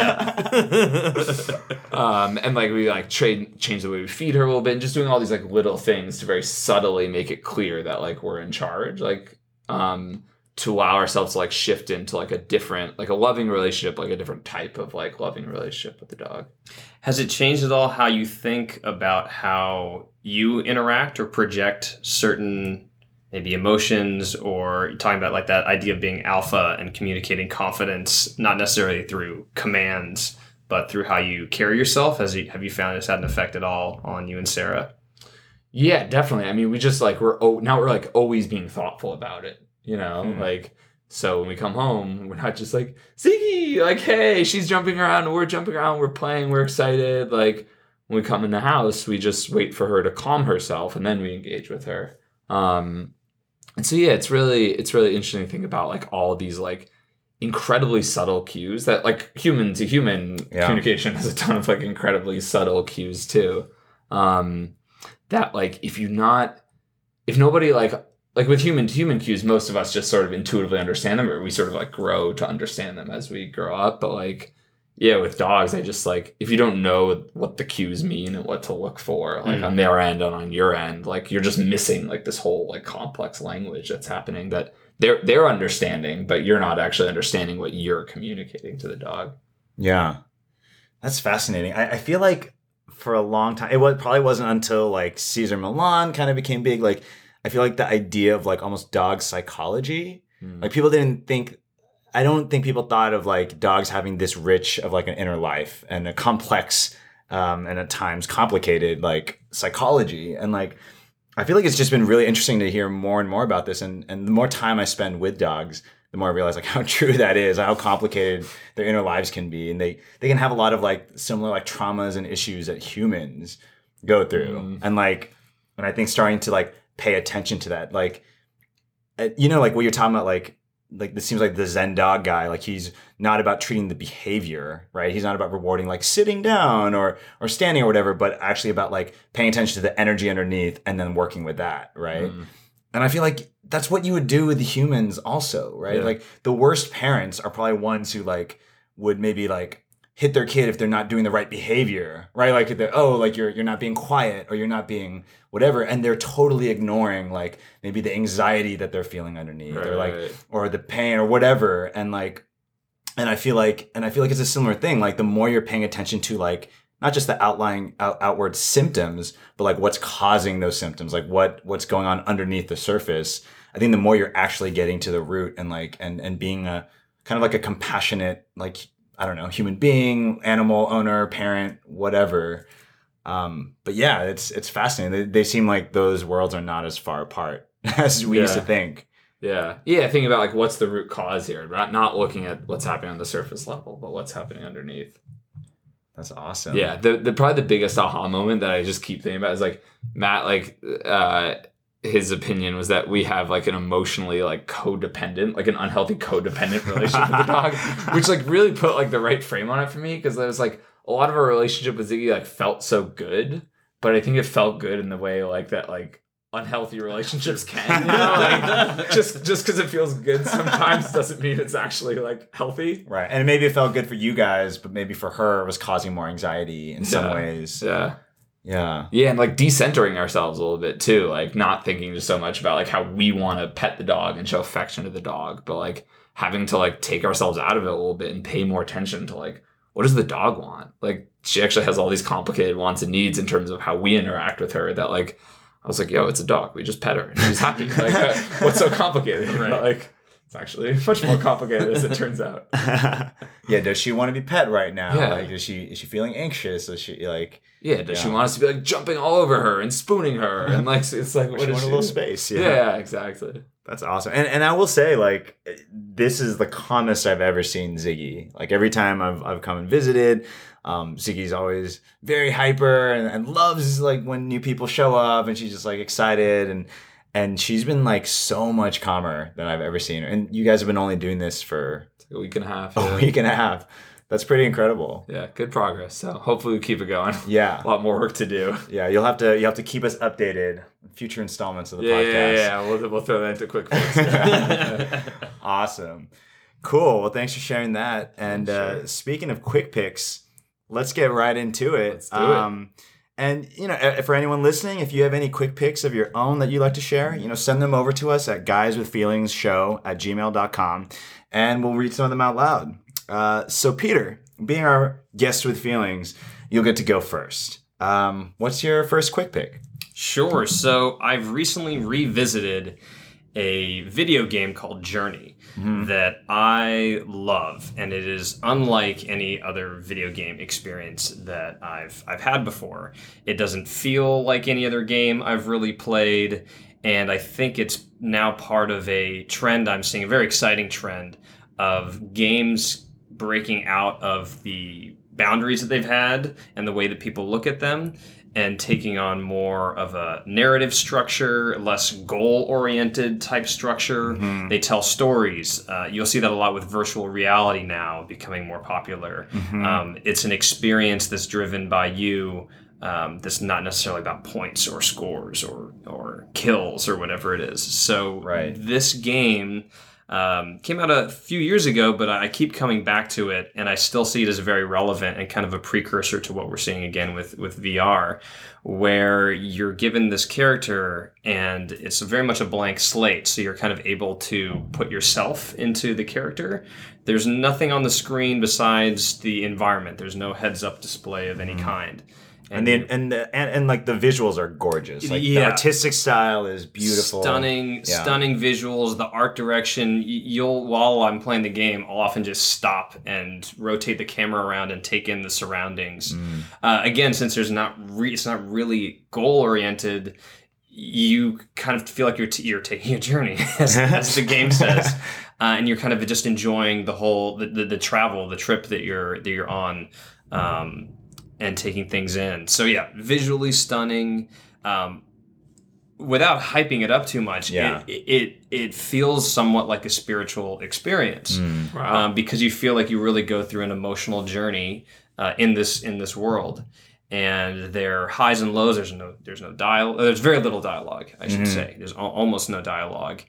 And like we like change the way we feed her a little bit, and just doing all these like little things to very subtly make it clear that like we're in charge, like to allow ourselves to like shift into like a different, like a loving relationship, like a different type of like loving relationship with the dog. Has it changed at all how you think about how you interact or project certain maybe emotions, or talking about like that idea of being alpha and communicating confidence, not necessarily through commands, but through how you carry yourself? Have you found it's had an effect at all on you and Sarah? Yeah, definitely. I mean, we just like we're like always being thoughtful about it, like. So when we come home, we're not just like, Ziggy, like, hey, she's jumping around, we're jumping around, we're playing, we're excited. Like, when we come in the house, we just wait for her to calm herself, and then we engage with her. And so, yeah, it's really interesting to think about, like, all these, like, incredibly subtle cues that, like, human to human communication has a ton of, like, incredibly subtle cues, too. That, like, if nobody, like with human to human cues, most of us just sort of intuitively understand them, or we sort of like grow to understand them as we grow up. But like, yeah, with dogs, I just like, if you don't know what the cues mean and what to look for, like on their end and on your end, like you're just missing like this whole like complex language that's happening that they're understanding, but you're not actually understanding what you're communicating to the dog. Yeah, that's fascinating. I feel like for a long time, probably wasn't until like Cesar Millan kind of became big, like. I feel like the idea of like almost dog psychology, like I don't think people thought of like dogs having this rich of like an inner life and a complex and at times complicated like psychology. And like, I feel like it's just been really interesting to hear more and more about this. And the more time I spend with dogs, the more I realize like how true that is, how complicated their inner lives can be. And they can have a lot of like similar like traumas and issues that humans go through. And like, and I think starting to like, pay attention to that, like like what you're talking about, like this seems like the Zen dog guy, like he's not about treating the behavior, right? He's not about rewarding like sitting down or standing or whatever, but actually about like paying attention to the energy underneath and then working with that, right? And I feel like that's what you would do with the humans also, right? Like the worst parents are probably ones who like would maybe like hit their kid if they're not doing the right behavior, right? Like like you're not being quiet or you're not being whatever, and they're totally ignoring like maybe the anxiety that they're feeling underneath, or like or the pain or whatever, and like, and I feel like it's a similar thing. Like the more you're paying attention to like not just the outward symptoms, but like what's causing those symptoms, like what's going on underneath the surface. I think the more you're actually getting to the root and like and being a kind of like a compassionate, like, I don't know, human being, animal owner, parent, whatever. But yeah, it's fascinating. They seem like those worlds are not as far apart as we used to think. Yeah. Thinking about like what's the root cause here, not looking at what's happening on the surface level, but what's happening underneath. That's awesome. Yeah. The probably the biggest aha moment that I just keep thinking about is like Matt, like his opinion was that we have like an emotionally like codependent, like an unhealthy codependent relationship with the dog, which like really put like the right frame on it for me, because I was like, a lot of our relationship with Ziggy like felt so good, but I think it felt good in the way like that like unhealthy relationships can, like just because it feels good sometimes doesn't mean it's actually like healthy, right? And maybe it felt good for you guys, but maybe for her it was causing more anxiety in some ways. Yeah, and like decentering ourselves a little bit too, like not thinking just so much about like how we want to pet the dog and show affection to the dog, but like having to like take ourselves out of it a little bit and pay more attention to like, what does the dog want? Like she actually has all these complicated wants and needs in terms of how we interact with her, that like I was like, yo, it's a dog, we just pet her and she's happy. Like what's so complicated? Right. But, like it's actually much more complicated as it turns out. Yeah, does she want to be pet right now? Yeah. Like is she feeling anxious? Is she like, yeah, does she want us to be like jumping all over her and spooning her and like it's like what, she want a little space? Yeah, exactly. That's awesome. And I will say, like, this is the calmest I've ever seen Ziggy. Like every time I've come and visited, Ziggy's always very hyper and loves like when new people show up, and she's just like excited, and she's been like so much calmer than I've ever seen her. And you guys have been only doing this for a week and a half. A week and a half. That's pretty incredible. Yeah, good progress. So hopefully we keep it going. Yeah. A lot more work to do. Yeah, you'll have to keep us updated. Future installments of the podcast. Yeah. We'll throw that into quick picks. Awesome. Cool. Well, thanks for sharing that. And speaking of quick picks, let's get right into it. Let's do it. And, for anyone listening, if you have any quick picks of your own that you'd like to share, send them over to us at guyswithfeelingsshow@gmail.com, and we'll read some of them out loud. So Peter, being our guest with feelings, you'll get to go first. What's your first quick pick? Sure. So I've recently revisited a video game called Journey that I love, and it is unlike any other video game experience that I've had before. It doesn't feel like any other game I've really played, and I think it's now part of a trend I'm seeing, a very exciting trend of games breaking out of the boundaries that they've had and the way that people look at them, and taking on more of a narrative structure, less goal-oriented type structure. They tell stories. You'll see that a lot with virtual reality now becoming more popular. It's an experience that's driven by you, that's not necessarily about points or scores or kills or whatever it is. So this game came out a few years ago, but I keep coming back to it, and I still see it as very relevant and kind of a precursor to what we're seeing again with VR, where you're given this character and it's very much a blank slate, so you're kind of able to put yourself into the character. There's nothing on the screen besides the environment. There's no heads-up display of any kind. And like the visuals are gorgeous. Like the artistic style is beautiful. Stunning visuals. The art direction. While I'm playing the game, I'll often just stop and rotate the camera around and take in the surroundings. Again, since it's not really goal oriented, you kind of feel like you're taking a journey, as the game says, and you're kind of just enjoying the whole the travel, the trip that you're on. And taking things in. So yeah, visually stunning. Without hyping it up too much, it feels somewhat like a spiritual experience. Because you feel like you really go through an emotional journey in this world. And there are highs and lows. There's no dialogue. There's very little dialogue, I should say. There's almost no dialogue.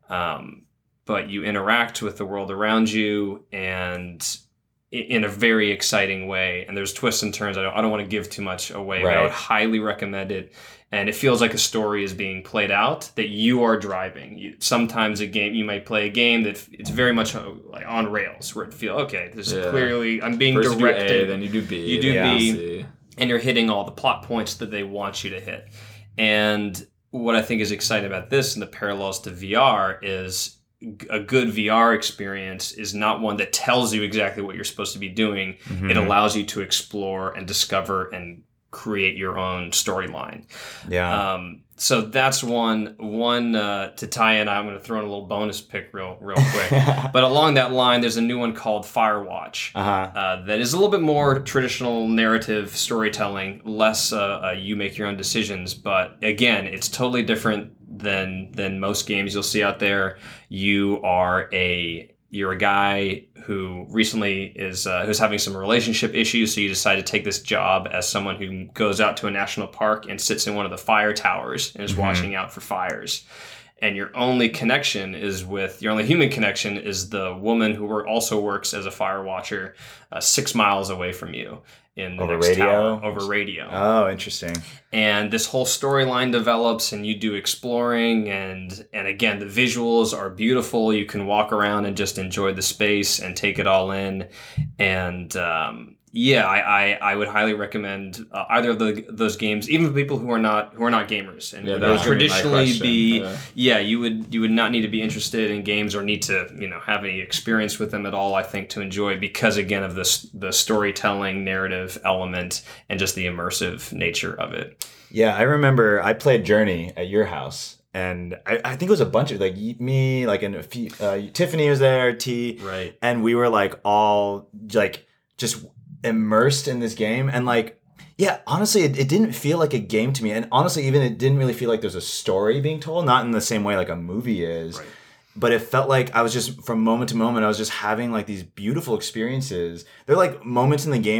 But you interact with the world around you, and in a very exciting way, and there's twists and turns. I don't want to give too much away, but I would highly recommend it. And it feels like a story is being played out that you are driving. Sometimes you might play a game that it's very much like on rails, where it feels this is clearly I'm being First directed. You do A, then you do B. You do B, and you're hitting all the plot points that they want you to hit. And what I think is exciting about this and the parallels to VR is, a good VR experience is not one that tells you exactly what you're supposed to be doing. It allows you to explore and discover and create your own storyline. So that's one to tie in. I'm going to throw in a little bonus pick real quick. But along that line, there's a new one called Firewatch that is a little bit more traditional narrative storytelling, less you make your own decisions. But again, it's totally different than most games you'll see out there. You're a guy who recently is who's having some relationship issues, so you decide to take this job as someone who goes out to a national park and sits in one of the fire towers and is watching out for fires. And your only human connection is the woman who also works as a fire watcher 6 miles away from you in the next tower, over radio. Oh, interesting. And this whole storyline develops, and you do exploring, and again, the visuals are beautiful. You can walk around and just enjoy the space and take it all in. And I would highly recommend either of those games, even for people who are not gamers. And would traditionally be you would not need to be interested in games or need to have any experience with them at all, I think, to enjoy, because again of the storytelling narrative element and just the immersive nature of it. Yeah, I remember I played Journey at your house. And I think it was a bunch of me, and a few, Tiffany was there, T, right, and we were all just immersed in this game. And honestly, it didn't feel like a game to me. And honestly, even it didn't really feel like there's a story being told, not in the same way like a movie is. Right. But it felt like I was just, from moment to moment, I was just having these beautiful experiences. There are moments in the game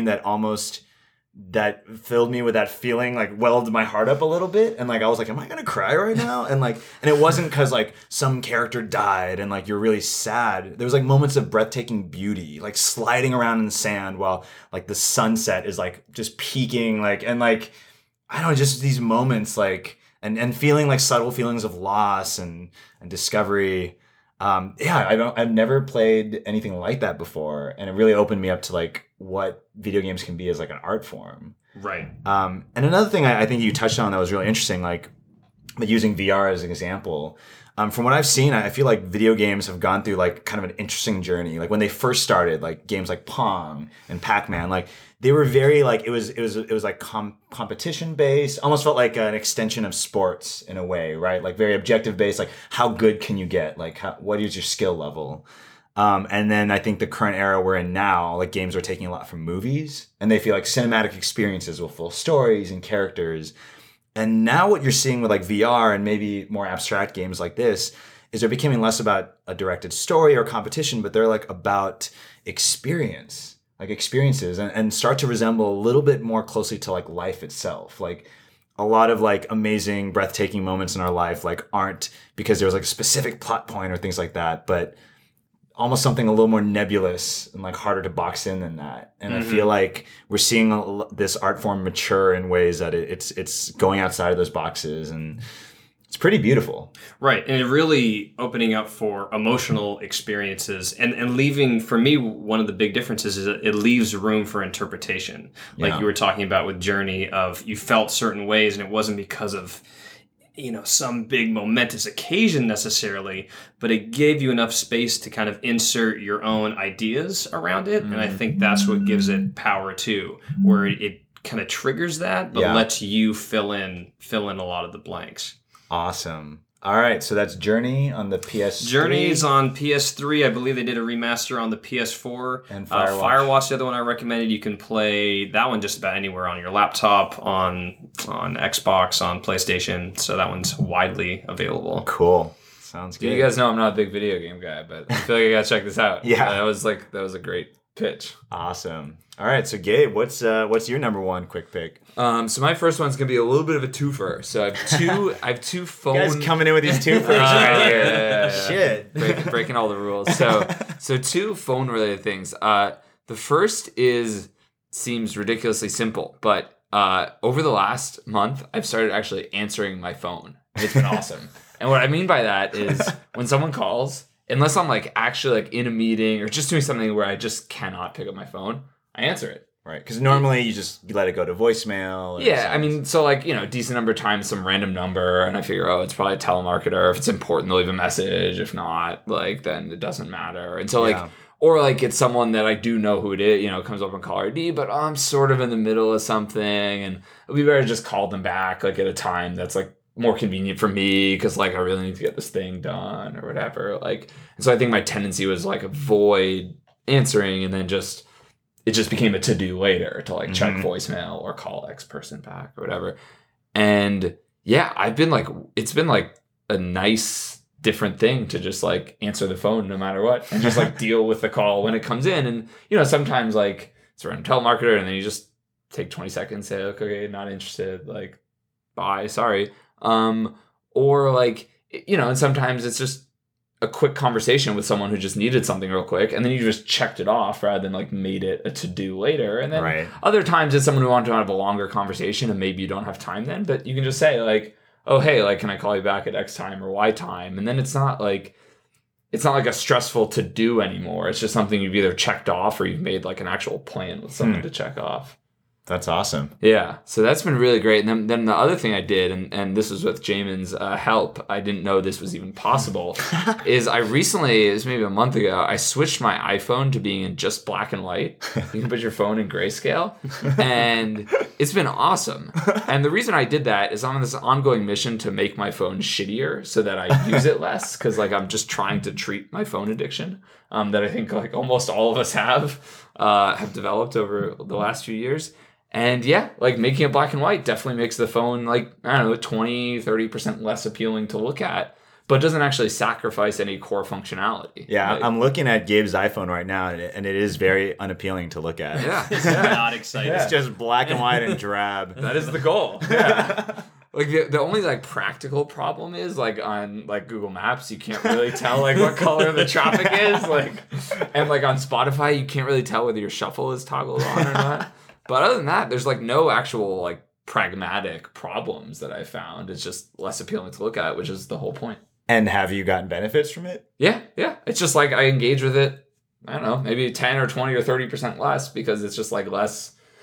that filled me with that feeling, welled my heart up a little bit. And I was am I going to cry right now? And and it wasn't because some character died and you're really sad. There was moments of breathtaking beauty, sliding around in the sand while the sunset is just peaking, and I don't know, just these moments and feeling subtle feelings of loss and discovery. I've never played anything like that before, and it really opened me up to what video games can be as an art form. Right. And another thing I think you touched on that was really interesting, like using VR as an example. From what I've seen, I feel like video games have gone through like kind of an interesting journey. Like when they first started, like games like Pong and Pac-Man, like they were very like it was like competition based. Almost felt like an extension of sports in a way, right? Like very objective based. Like how good can you get? Like what is your skill level? And then I think the current era we're in now, like games are taking a lot from movies, and they feel like cinematic experiences with full stories and characters. And now what you're seeing with like VR and maybe more abstract games like this is they're becoming less about a directed story or competition, but they're like about experiences and start to resemble a little bit more closely to like life itself. Like a lot of like amazing, breathtaking moments in our life like aren't because there was like a specific plot point or things like that, but almost something a little more nebulous and like harder to box in than that. And I feel like we're seeing this art form mature in ways that it's going outside of those boxes, and it's pretty beautiful. Right. And it really opening up for emotional experiences and leaving, for me, one of the big differences is that it leaves room for interpretation. Like you were talking about with Journey, of you felt certain ways and it wasn't because of some big momentous occasion necessarily, but it gave you enough space to kind of insert your own ideas around it. And I think that's what gives it power too, where it kind of triggers that, but lets you fill in a lot of the blanks. Awesome. All right, so that's Journey on the PS3. Journey's on PS3. I believe they did a remaster on the PS4. And Firewatch. Firewatch, the other one I recommended. You can play that one just about anywhere on your laptop, on Xbox, on PlayStation. So that one's widely available. Cool. Sounds good. You guys know I'm not a big video game guy, but I feel like I gotta check this out. Yeah. That was a great pitch. Awesome. All right, so Gabe, what's your number one quick pick? So my first one's gonna be a little bit of a twofer. So I have two phone. You guys coming in with these twofers right here. Yeah. Shit. Breaking all the rules. So two phone related things. The first seems ridiculously simple, but over the last month, I've started actually answering my phone. It's been awesome. And what I mean by that is when someone calls, unless I'm like actually like in a meeting or just doing something where I just cannot pick up my phone, I answer it. Right, because normally you let it go to voicemail. Yeah, I mean, so like, decent number of times some random number, and I figure, it's probably a telemarketer. If it's important, they'll leave a message. If not, like, then it doesn't matter. And so like, or like it's someone that I do know who it is, comes up on caller ID, but I'm sort of in the middle of something, and it'll be better to just call them back like at a time that's like more convenient for me because like I really need to get this thing done or whatever. Like, and so I think my tendency was like avoid answering, and then it just became a to-do later to like check voicemail or call X person back or whatever. And yeah, it's been like a nice different thing to just like answer the phone no matter what and just like deal with the call when it comes in. And, sometimes like it's a random telemarketer and then you just take 20 seconds, say, okay, not interested, like, bye, sorry. Or like, and sometimes it's just a quick conversation with someone who just needed something real quick, and then you just checked it off rather than like made it a to-do later. And then other times it's someone who wanted to have a longer conversation and maybe you don't have time then, but you can just say like, oh, hey, like, can I call you back at X time or Y time? And then it's not like a stressful to-do anymore. It's just something you've either checked off or you've made like an actual plan with someone to check off. That's awesome. Yeah, so that's been really great. And then the other thing I did, and this was with Jamin's help, I didn't know this was even possible, is I recently, it was maybe a month ago, I switched my iPhone to being in just black and white. You can put your phone in grayscale, and it's been awesome. And the reason I did that is I'm on this ongoing mission to make my phone shittier so that I use it less, because like I'm just trying to treat my phone addiction that I think like almost all of us have developed over the last few years. And yeah, like making it black and white definitely makes the phone like, I don't know, 20, 30% less appealing to look at, but doesn't actually sacrifice any core functionality. Yeah, like, I'm looking at Gabe's iPhone right now, and it is very unappealing to look at. Yeah. It's not exciting. It's just black and white and drab. That is the goal. Yeah. Like the only like practical problem is like on like Google Maps, you can't really tell like what color the traffic is. Like, and like on Spotify, you can't really tell whether your shuffle is toggled on or not. But other than that, there's like no actual like pragmatic problems that I found. It's just less appealing to look at, which is the whole point. And have you gotten benefits from it? Yeah. It's just like I engage with it, I don't know, maybe 10 or 20 or 30% less because it's just like less.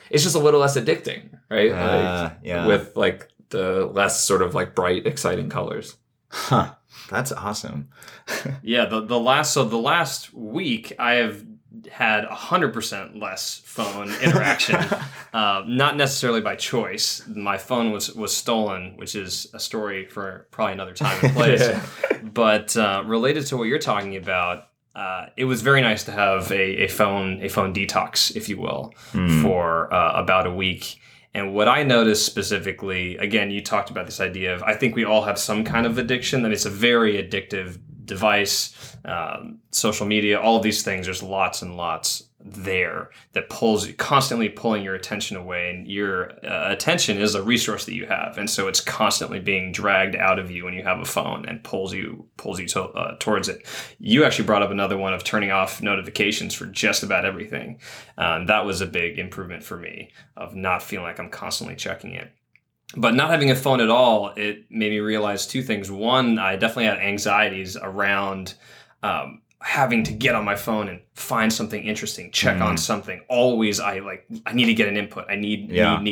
it's just a little less addicting, right? Yeah. With like the less sort of like bright, exciting colors. Huh. That's awesome. Yeah, the last week I have had 100% less phone interaction, not necessarily by choice. My phone was stolen, which is a story for probably another time and place. But related to what you're talking about, it was very nice to have a phone detox, if you will, for about a week. And what I noticed specifically, again, you talked about this idea of, I think we all have some kind of addiction, that it's a very addictive device, social media, all of these things. There's lots and lots there that constantly pulling your attention away, and your attention is a resource that you have, and so it's constantly being dragged out of you when you have a phone and pulls you towards it. You actually brought up another one of turning off notifications for just about everything. That was a big improvement for me, of not feeling like I'm constantly checking it. But not having a phone at all, it made me realize two things. One, I definitely had anxieties around having to get on my phone and find something interesting, check on something. Always, I need to get an input. I need.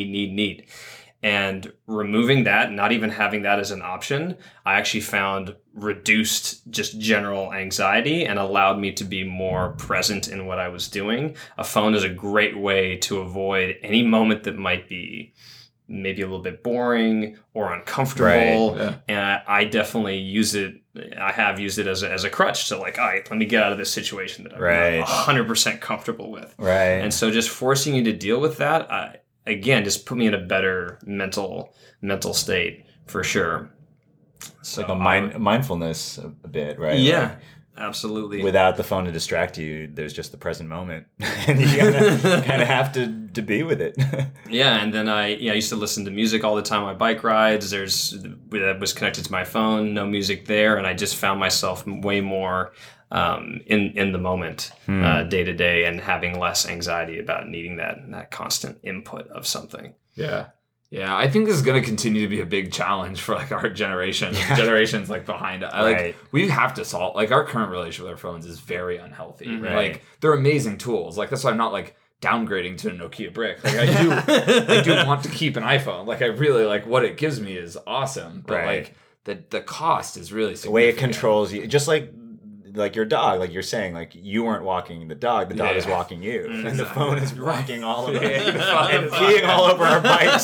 And removing that, not even having that as an option, I actually found reduced just general anxiety and allowed me to be more present in what I was doing. A phone is a great way to avoid any moment that might be maybe a little bit boring or uncomfortable. Right. Yeah. And I definitely use it. I have used it as a crutch to like, all right, let me get out of this situation that I'm not 100% comfortable with. Right. And so just forcing you to deal with that, again, just put me in a better mental state for sure. It's like a mindfulness a bit, right? Yeah. Like, absolutely. Without the phone to distract you, there's just the present moment, and you kind of have to be with it. Yeah, and then I used to listen to music all the time on my bike rides. That was connected to my phone, no music there, and I just found myself way more in the moment, day to day, and having less anxiety about needing that constant input of something. Yeah. Yeah, I think this is going to continue to be a big challenge for like our generation, generations like behind us. Like we have to solve, like our current relationship with our phones is very unhealthy. Mm-hmm. Right? Like they're amazing tools. Like that's why I'm not like downgrading to a Nokia brick. Like I do want to keep an iPhone. Like I really like what it gives me is awesome, but like the cost is really significant. The way it controls you, just like your dog, like you're saying, like you weren't walking the dog is walking you. Exactly. And the phone is walking all over and peeing all over our bikes.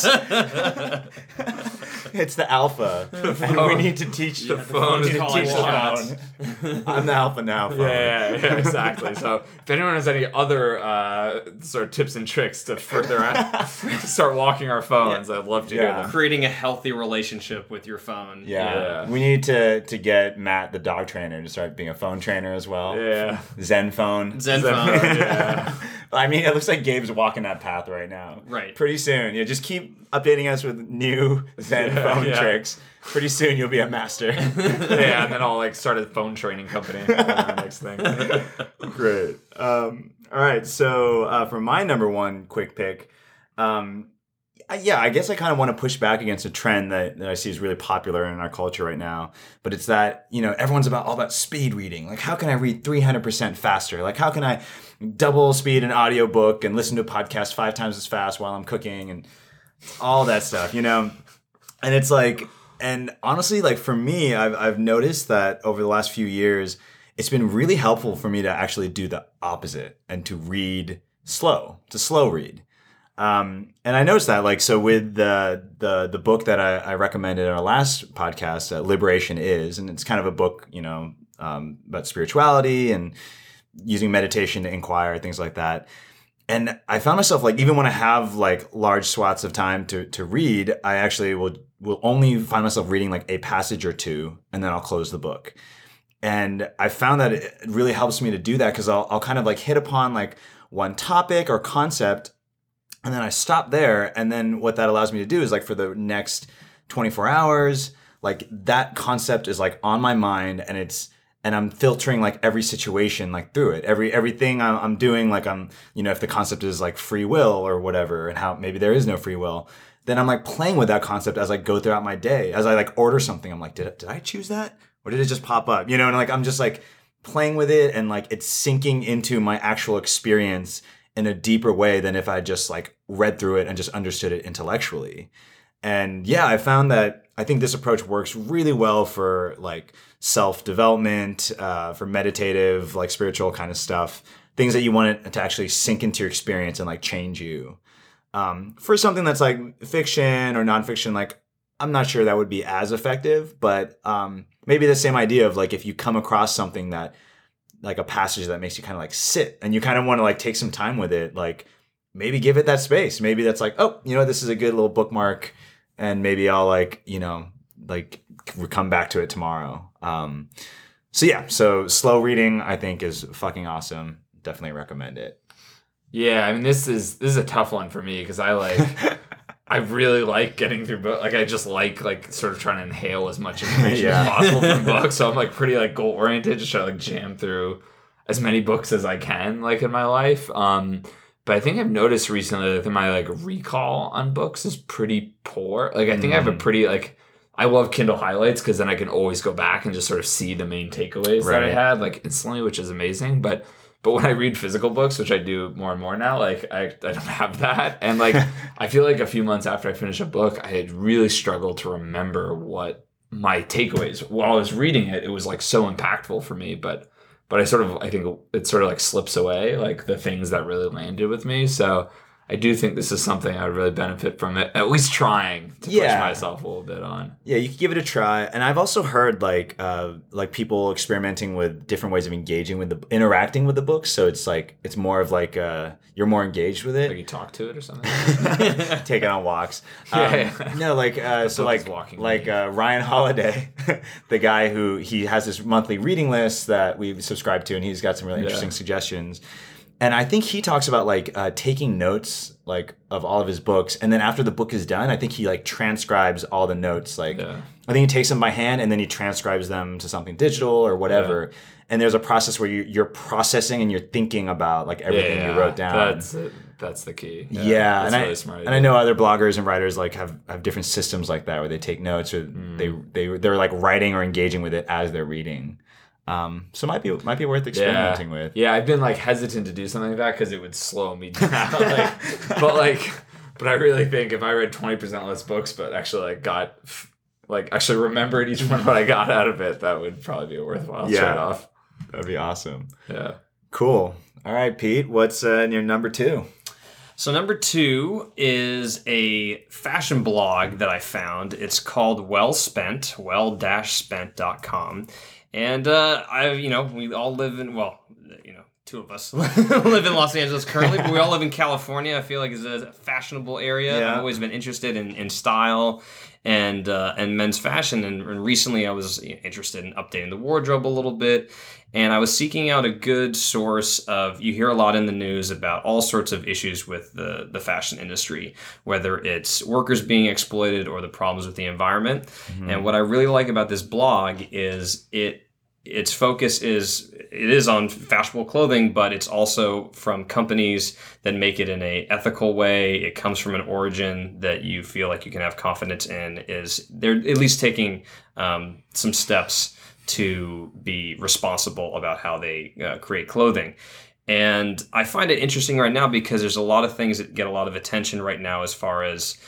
It's the alpha. And we need to teach the phone. To teach the phone. I'm the alpha now. Phone. Yeah, exactly. So if anyone has any other sort of tips and tricks to further to start walking our phones, I'd love to hear them. Creating a healthy relationship with your phone. Yeah. We need to get Matt, the dog trainer, to start being a phone trainer as well. Yeah. Zen phone. Yeah. I mean, it looks like Gabe's walking that path right now. Right. Pretty soon. Just keep updating us with new Zen phone tricks. Pretty soon you'll be a master. And then I'll like start a phone training company. The next thing. Great. All right. So for my number one quick pick, I guess I kind of want to push back against a trend that I see is really popular in our culture right now. But it's that, everyone's all about speed reading. Like, how can I read 300% faster? Like, how can I double speed an audiobook and listen to a podcast 5 times as fast while I'm cooking and all that stuff, And it's like, and honestly, like for me, I've noticed that over the last few years, it's been really helpful for me to actually do the opposite and to read slow read. And I noticed that, like, so with the book that I recommended in our last podcast, Liberation Is, and it's kind of a book, about spirituality and using meditation to inquire, things like that. And I found myself, like, even when I have like large swaths of time to read, I actually will only find myself reading like a passage or two, and then I'll close the book. And I found that it really helps me to do that because I'll kind of like hit upon like one topic or concept, and then I stop there. And then what that allows me to do is like for the next 24 hours, like that concept is like on my mind, and I'm filtering like every situation like through it. Everything I'm doing, like I'm, if the concept is like free will or whatever, and how maybe there is no free will, then I'm like playing with that concept as I go throughout my day. As I like order something, I'm like, did I choose that? Or did it just pop up? And like I'm just like playing with it, and like it's sinking into my actual experience in a deeper way than if I just like read through it and just understood it intellectually. And yeah, I found that I think this approach works really well for like self-development, for meditative, like spiritual kind of stuff, things that you want it to actually sink into your experience and like change you. For something that's like fiction or nonfiction, like I'm not sure that would be as effective, but maybe the same idea of like if you come across something that like a passage that makes you kind of like sit and you kind of want to like take some time with it, like maybe give it that space. Maybe that's like, oh, you know, this is a good little bookmark and maybe I'll like, you know, like come back to it tomorrow. So slow reading I think is fucking awesome. Definitely recommend it. Yeah, I mean this is a tough one for me because I I really like getting through books. Like I just like sort of trying to inhale as much information as possible from books. So I'm like pretty like goal oriented, just try to like jam through as many books as I can like in my life. But I think I've noticed recently that my like recall on books is pretty poor. Like I think I have a pretty like I love Kindle highlights because then I can always go back and just sort of see the main takeaways that I had like instantly, which is amazing. But when I read physical books, which I do more and more now, like I don't have that. And like I feel like a few months after I finish a book, I had really struggled to remember what my takeaways. While I was reading it, it was like so impactful for me, but I think it sort of like slips away, like the things that really landed with me. So I do think this is something I would really benefit from it, at least trying to push myself a little bit on. Yeah, you could give it a try. And I've also heard like people experimenting with different ways of interacting with the book. So it's like, it's more of like, you're more engaged with it. Like you talk to it or something? Take it on walks. No, like, Ryan Holiday, the guy who he has this monthly reading list that we subscribe to, and he's got some really interesting suggestions. And I think he talks about like taking notes like of all of his books, and then after the book is done, I think he like transcribes all the notes. Like I think he takes them by hand and then he transcribes them to something digital or whatever. Yeah. And there's a process where you're processing and you're thinking about like everything you wrote down. That's the key. Yeah, that's really smart. And I know other bloggers and writers like have different systems like that where they take notes or they're like writing or engaging with it as they're reading. So it might be worth experimenting with. Yeah, I've been like hesitant to do something like that because it would slow me down. But I really think if I read 20% less books, but actually actually remembered each one what I got out of it, that would probably be a worthwhile trade-off. That'd be awesome. Yeah. Cool. All right, Pete, what's in your number 2? So number 2 is a fashion blog that I found. It's called Well-Spent, well-spent.com. And we all live in, two of us live in Los Angeles currently, but we all live in California. I feel like it's a fashionable area. Yeah. I've always been interested in style and men's fashion, and recently I was interested in updating the wardrobe a little bit. And I was seeking out a good source of, you hear a lot in the news about all sorts of issues with the fashion industry, whether it's workers being exploited or the problems with the environment. Mm-hmm. And what I really like about this blog is its focus is on fashionable clothing, but it's also from companies that make it in a ethical way. It comes from an origin that you feel like you can have confidence in. They're at least taking some steps to be responsible about how they create clothing. And I find it interesting right now because there's a lot of things that get a lot of attention right now as far as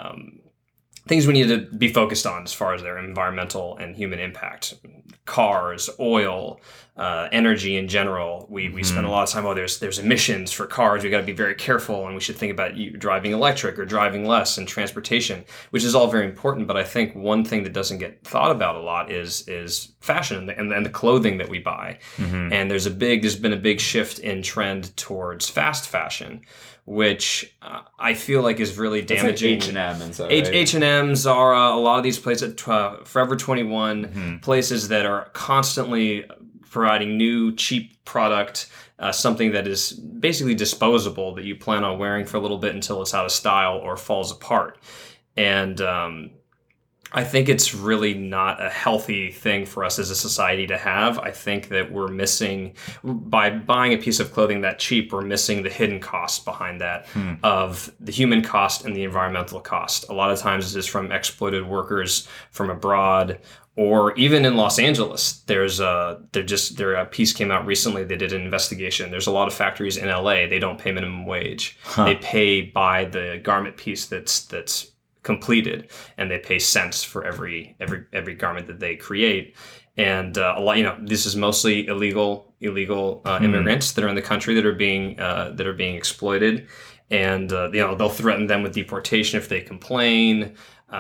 things we need to be focused on as far as their environmental and human impact. Cars, oil, energy in general. We spend a lot of time, there's emissions for cars. We got to be very careful, and we should think about driving electric or driving less, and transportation, which is all very important. But I think one thing that doesn't get thought about a lot is fashion and the clothing that we buy. Mm-hmm. And there's been a big shift in trend towards fast fashion, which I feel like is really damaging. It's like H&M and stuff, right? H&M's are a lot of these places, Forever 21, places that are constantly providing new, cheap product, something that is basically disposable that you plan on wearing for a little bit until it's out of style or falls apart. And I think it's really not a healthy thing for us as a society to have. I think that we're missing, by buying a piece of clothing that cheap, we're missing the hidden cost behind that of the human cost and the environmental cost. A lot of times it is from exploited workers from abroad, or even in Los Angeles. A piece came out recently. They did an investigation. There's a lot of factories in LA. They don't pay minimum wage. They pay by the garment piece that's completed, and they pay cents for every garment that they create. And a lot, this is mostly illegal immigrants that are in the country that are being exploited, and they'll threaten them with deportation if they complain.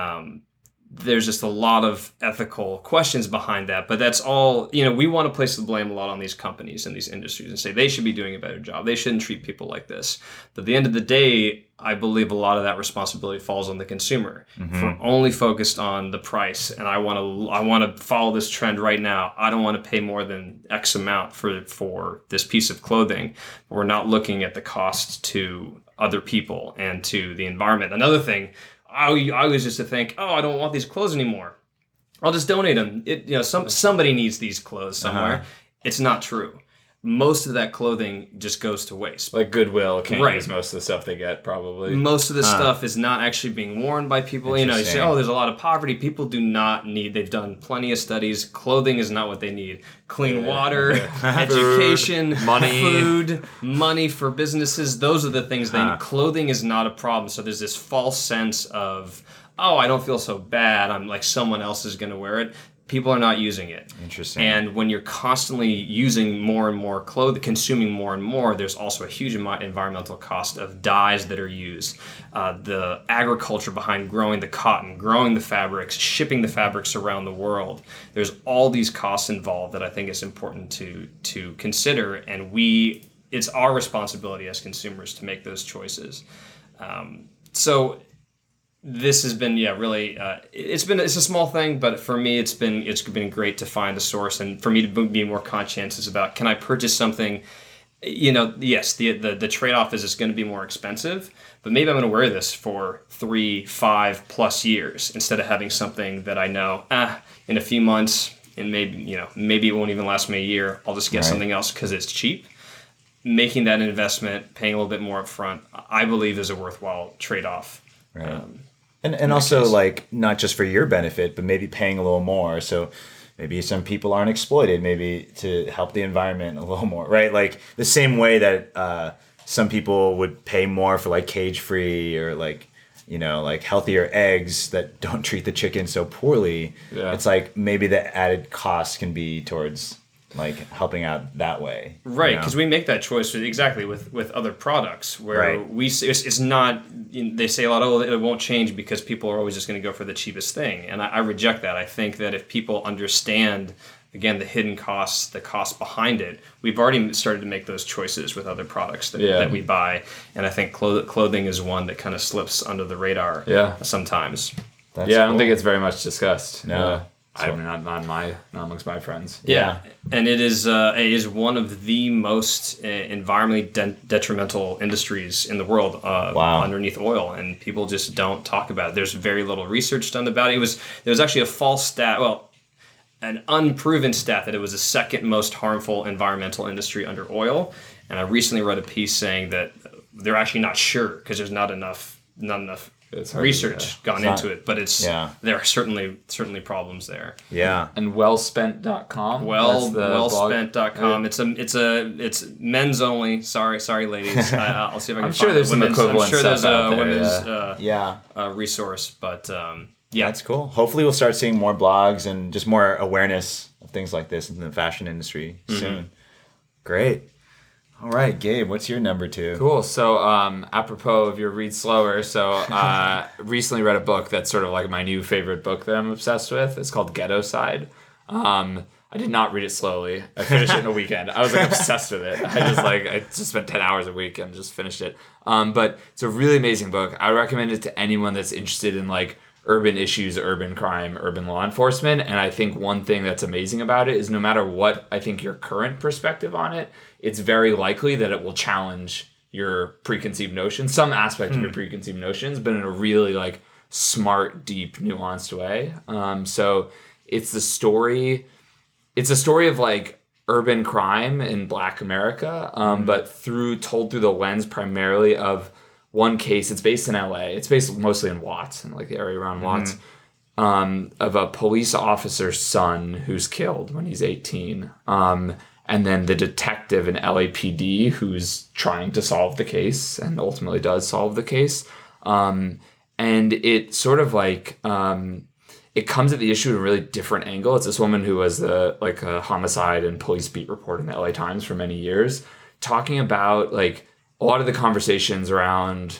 There's just a lot of ethical questions behind that, but that's all, we want to place the blame a lot on these companies and these industries and say they should be doing a better job. They shouldn't treat people like this. But at the end of the day, I believe a lot of that responsibility falls on the consumer. If we're only focused on the price, and I want to follow this trend right now. I don't want to pay more than X amount for this piece of clothing. But we're not looking at the cost to other people and to the environment. Another thing, I was just to think, I don't want these clothes anymore. I'll just donate them. Somebody needs these clothes somewhere. It's not true. Most of that clothing just goes to waste. Like Goodwill can't use most of the stuff they get, probably. Most of the stuff is not actually being worn by people. You say, there's a lot of poverty. People do not need, they've done plenty of studies. Clothing is not what they need. Clean water, education, food, money for businesses. Those are the things they need. Clothing is not a problem. So there's this false sense of, I don't feel so bad. I'm like, someone else is going to wear it. People are not using it. Interesting. And when you're constantly using more and more clothing, consuming more and more, there's also a huge environmental cost of dyes that are used, the agriculture behind growing the cotton, growing the fabrics, shipping the fabrics around the world. There's all these costs involved that I think is important to consider, and it's our responsibility as consumers to make those choices. So this has been really it's a small thing, but for me it's been great to find a source, and for me to be more conscientious about, can I purchase something, yes, the trade-off is it's going to be more expensive, but maybe I'm going to wear this for 3-5+ years instead of having something that I know in a few months, and maybe it won't even last me a year. I'll just get something else because it's cheap. Making that investment, paying a little bit more up front, I believe is a worthwhile trade-off. Right. And also, not just for your benefit, but maybe paying a little more. So maybe some people aren't exploited, maybe to help the environment a little more, right? Like the same way that some people would pay more for cage-free or healthier eggs that don't treat the chicken so poorly. Yeah. It's maybe the added cost can be towards helping out that way, right? Because we make that choice with other products where it's not. They say a lot, it won't change because people are always just going to go for the cheapest thing, and I reject that. I think that if people understand, again, the hidden costs, the cost behind it, we've already started to make those choices with other products that we buy, and I think clothing is one that kind of slips under the radar sometimes. I don't think it's very much discussed. No. I mean, not amongst my friends. Yeah. And it is one of the most environmentally detrimental industries in the world underneath oil, and people just don't talk about it. There's very little research done about it. There was actually a false stat, an unproven stat that it was the second most harmful environmental industry under oil, and I recently read a piece saying that they're actually not sure because there's not enough research gone into it, but there are certainly problems there. Yeah. And wellspent.com. Wellspent.com. It's men's only. Sorry, ladies. I'll see if I can. I'm sure there's some equivalent. I'm sure there's a women's resource, but that's cool. Hopefully, we'll start seeing more blogs and just more awareness of things like this in the fashion industry soon. Great. All right, Gabe, what's your number 2? Cool. So, apropos of your read slower, recently read a book that's sort of like my new favorite book that I'm obsessed with. It's called Ghetto Side. I did not read it slowly. I finished it in a weekend. I was obsessed with it. I just spent 10 hours a week and just finished it. But it's a really amazing book. I recommend it to anyone that's interested in urban issues, urban crime, urban law enforcement. And I think one thing that's amazing about it is no matter what I think your current perspective on it, it's very likely that it will challenge your preconceived notions, some aspect of your preconceived notions, but in a really smart, deep, nuanced way. So it's a story of like urban crime in Black America, but told through the lens primarily of one case. It's based in LA. It's based mostly in Watts and like the area around Watts, of a police officer's son who's killed when he's 18. And then the detective in LAPD who's trying to solve the case and ultimately does solve the case. And it sort of like, it comes at the issue at a really different angle. It's this woman who was a homicide and police beat reporter in the LA Times for many years, talking about like a lot of the conversations around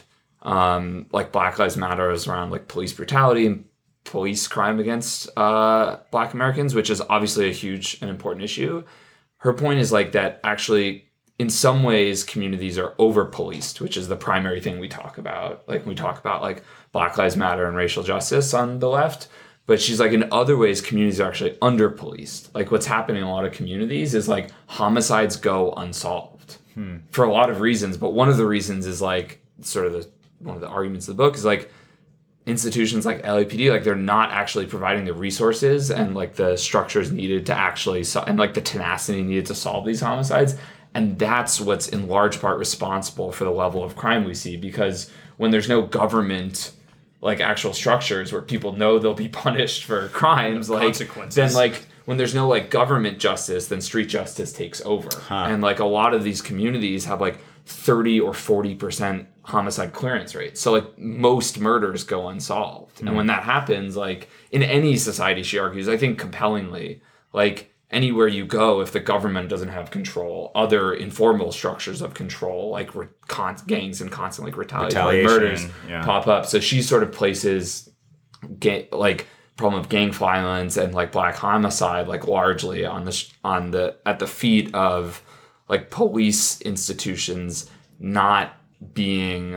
like Black Lives Matter around like police brutality and police crime against Black Americans, which is obviously a huge and important issue. Her point is like that actually in some ways communities are over-policed, which is the primary thing we talk about. Like we talk about like Black Lives Matter and racial justice on the left. But she's like, in other ways, communities are actually under-policed. Like what's happening in a lot of communities is like homicides go unsolved for a lot of reasons. But one of the reasons is like sort of one of the arguments of the book is like institutions like LAPD, like they're not actually providing the resources and like the structures needed to actually, and like the tenacity needed to solve these homicides. And that's what's in large part responsible for the level of crime we see, because when there's no government like actual structures where people know they'll be punished for crimes, like consequences, then like when there's no like government justice, then street justice takes over. And like a lot of these communities have like 30 or 40% homicide clearance rate. So like most murders go unsolved. And when that happens, like in any society, she argues, I think compellingly, like anywhere you go, if the government doesn't have control, other informal structures of control, like gangs and constant like retaliatory murders pop up. So she sort of places like problem of gang violence and like Black homicide like largely at the feet of like police institutions not being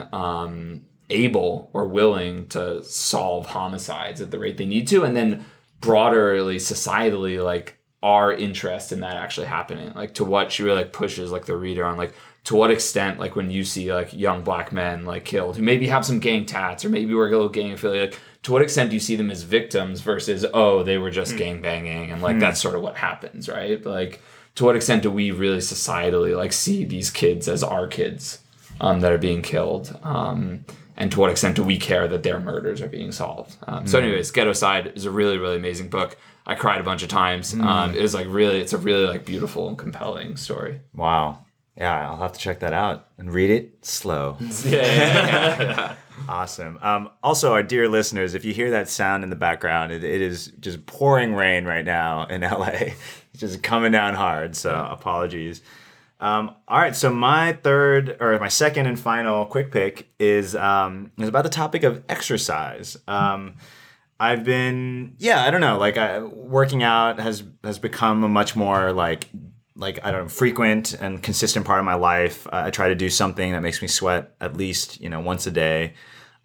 able or willing to solve homicides at the rate they need to, and then broaderly societally like our interest in that actually happening, like to what she really like pushes like the reader on, like to what extent like when you see like young Black men like killed who maybe have some gang tats or maybe were a little gang affiliated, like, to what extent do you see them as victims versus they were just gang banging and like that's sort of what happens, right? But, like to what extent do we really societally like see these kids as our kids that are being killed, and to what extent do we care that their murders are being solved? So anyways, Ghetto Side is a really, really amazing book. I cried a bunch of times. It's a really like beautiful and compelling story. Wow. Yeah, I'll have to check that out and read it slow. Yeah. Awesome. Also, our dear listeners, if you hear that sound in the background, it is just pouring rain right now in LA. It's just coming down hard, so apologies. All right, so my second and final quick pick is about the topic of exercise. I've been, I don't know, like working out has become a much more like I don't know, frequent and consistent part of my life. I try to do something that makes me sweat at least, once a day.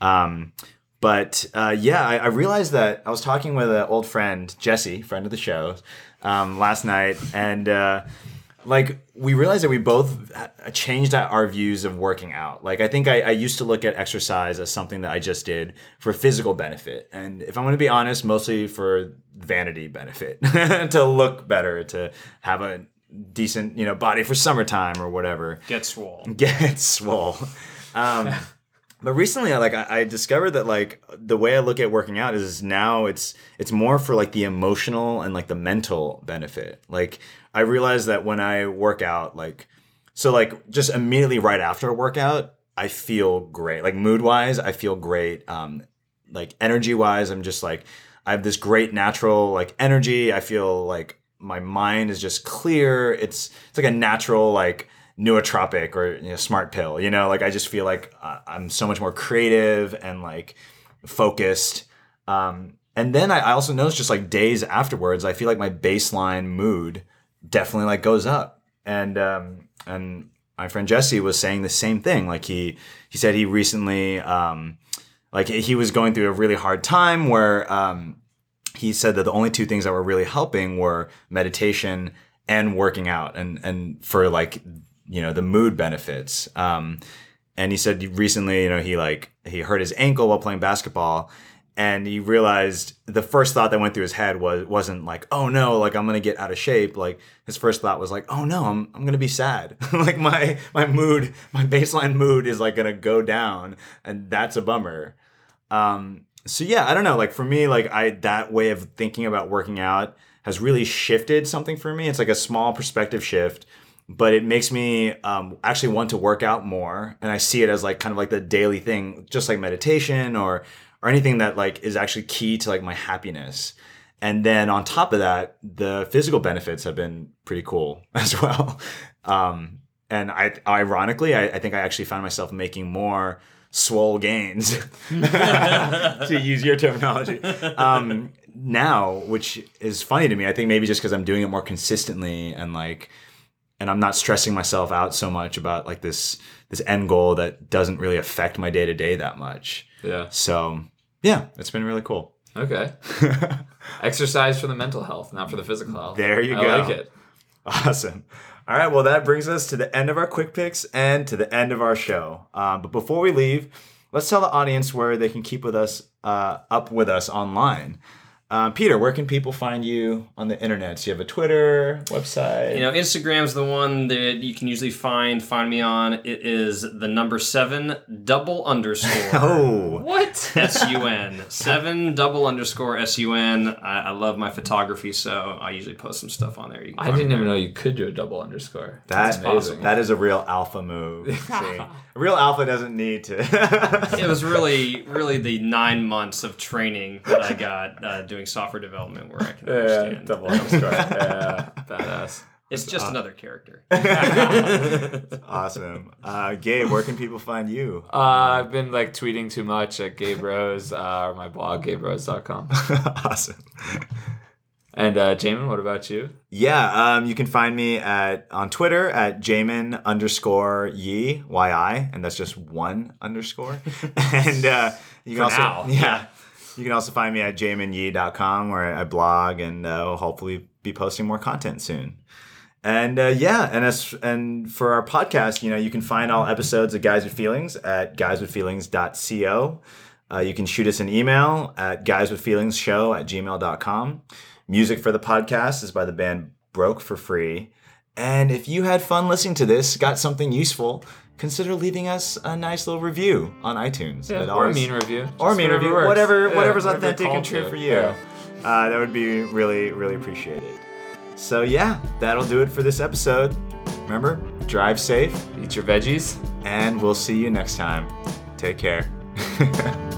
But I realized that I was talking with an old friend, Jesse, friend of the show, last night, and we realized that we both changed our views of working out. Like, I think I used to look at exercise as something that I just did for physical benefit. And if I'm going to be honest, mostly for vanity benefit, to look better, to have a decent, body for summertime or whatever. Get swole. But recently, I discovered that like the way I look at working out is now it's more for like the emotional and like the mental benefit. Like I realized that when I work out, just immediately right after a workout, I feel great. Like mood wise, I feel great. Like energy wise, I'm just like I have this great natural like energy. I feel like my mind is just clear. It's like a natural like nootropic or smart pill, like I just feel like I'm so much more creative and like focused. And then I also noticed just like days afterwards, I feel like my baseline mood definitely like goes up. And my friend Jesse was saying the same thing. Like he said he recently, like he was going through a really hard time where, he said that the only two things that were really helping were meditation and working out and for like, the mood benefits. And he said recently, he hurt his ankle while playing basketball. And he realized the first thought that went through his head wasn't like, oh no, like I'm gonna get out of shape. Like his first thought was like, oh no, I'm gonna be sad. Like my mood, my baseline mood is like gonna go down, and that's a bummer. So yeah, I don't know. Like for me, like that way of thinking about working out has really shifted something for me. It's like a small perspective shift, but it makes me actually want to work out more, and I see it as like kind of like the daily thing, just like meditation or anything that like is actually key to like my happiness. And then on top of that, the physical benefits have been pretty cool as well. And ironically, I think I actually found myself making more swole gains, to use your terminology, now, which is funny to me. I think maybe just because I'm doing it more consistently and I'm not stressing myself out so much about like this end goal that doesn't really affect my day to day that much. Yeah. So yeah, it's been really cool. Okay. Exercise for the mental health, not for the physical health. There you go. I like it. Awesome. All right. Well, that brings us to the end of our quick picks and to the end of our show. But before we leave, let's tell the audience where they can keep up with us online. Peter, where can people find you on the internet? Do you have a Twitter website? Instagram's the one that you can usually find me on. It is the number 7 double underscore. Oh. What? SUN. 7 double underscore SUN. I love my photography, so I usually post some stuff on there. I didn't even know you could do a double underscore. That's amazing. That is a real alpha move. See, a real alpha doesn't need to. It was really the 9 months of training that I got doing software development where I can understand. Double underscore. Yeah, badass. It's just another character. Awesome. Gabe, where can people find you? I've been like tweeting too much at Gabe Rose or my blog, gaberose.com. Awesome. And Jamin, what about you? Yeah, you can find me on Twitter at Jamin_Yi, Y-I, and that's just 1 underscore. And you can you can also find me at jaminyi.com, where I blog and will hopefully be posting more content soon. And and for our podcast, you can find all episodes of Guys with Feelings at guyswithfeelings.co. You can shoot us an email at guyswithfeelingsshow@gmail.com. Music for the podcast is by the band Broke for Free. And if you had fun listening to this, got something useful, consider leaving us a nice little review on iTunes. Yeah, or a mean review. Or a mean review. Whatever's authentic and true to. for you. Yeah. That would be really, really appreciated. So yeah, that'll do it for this episode. Remember, drive safe. Eat your veggies. And we'll see you next time. Take care.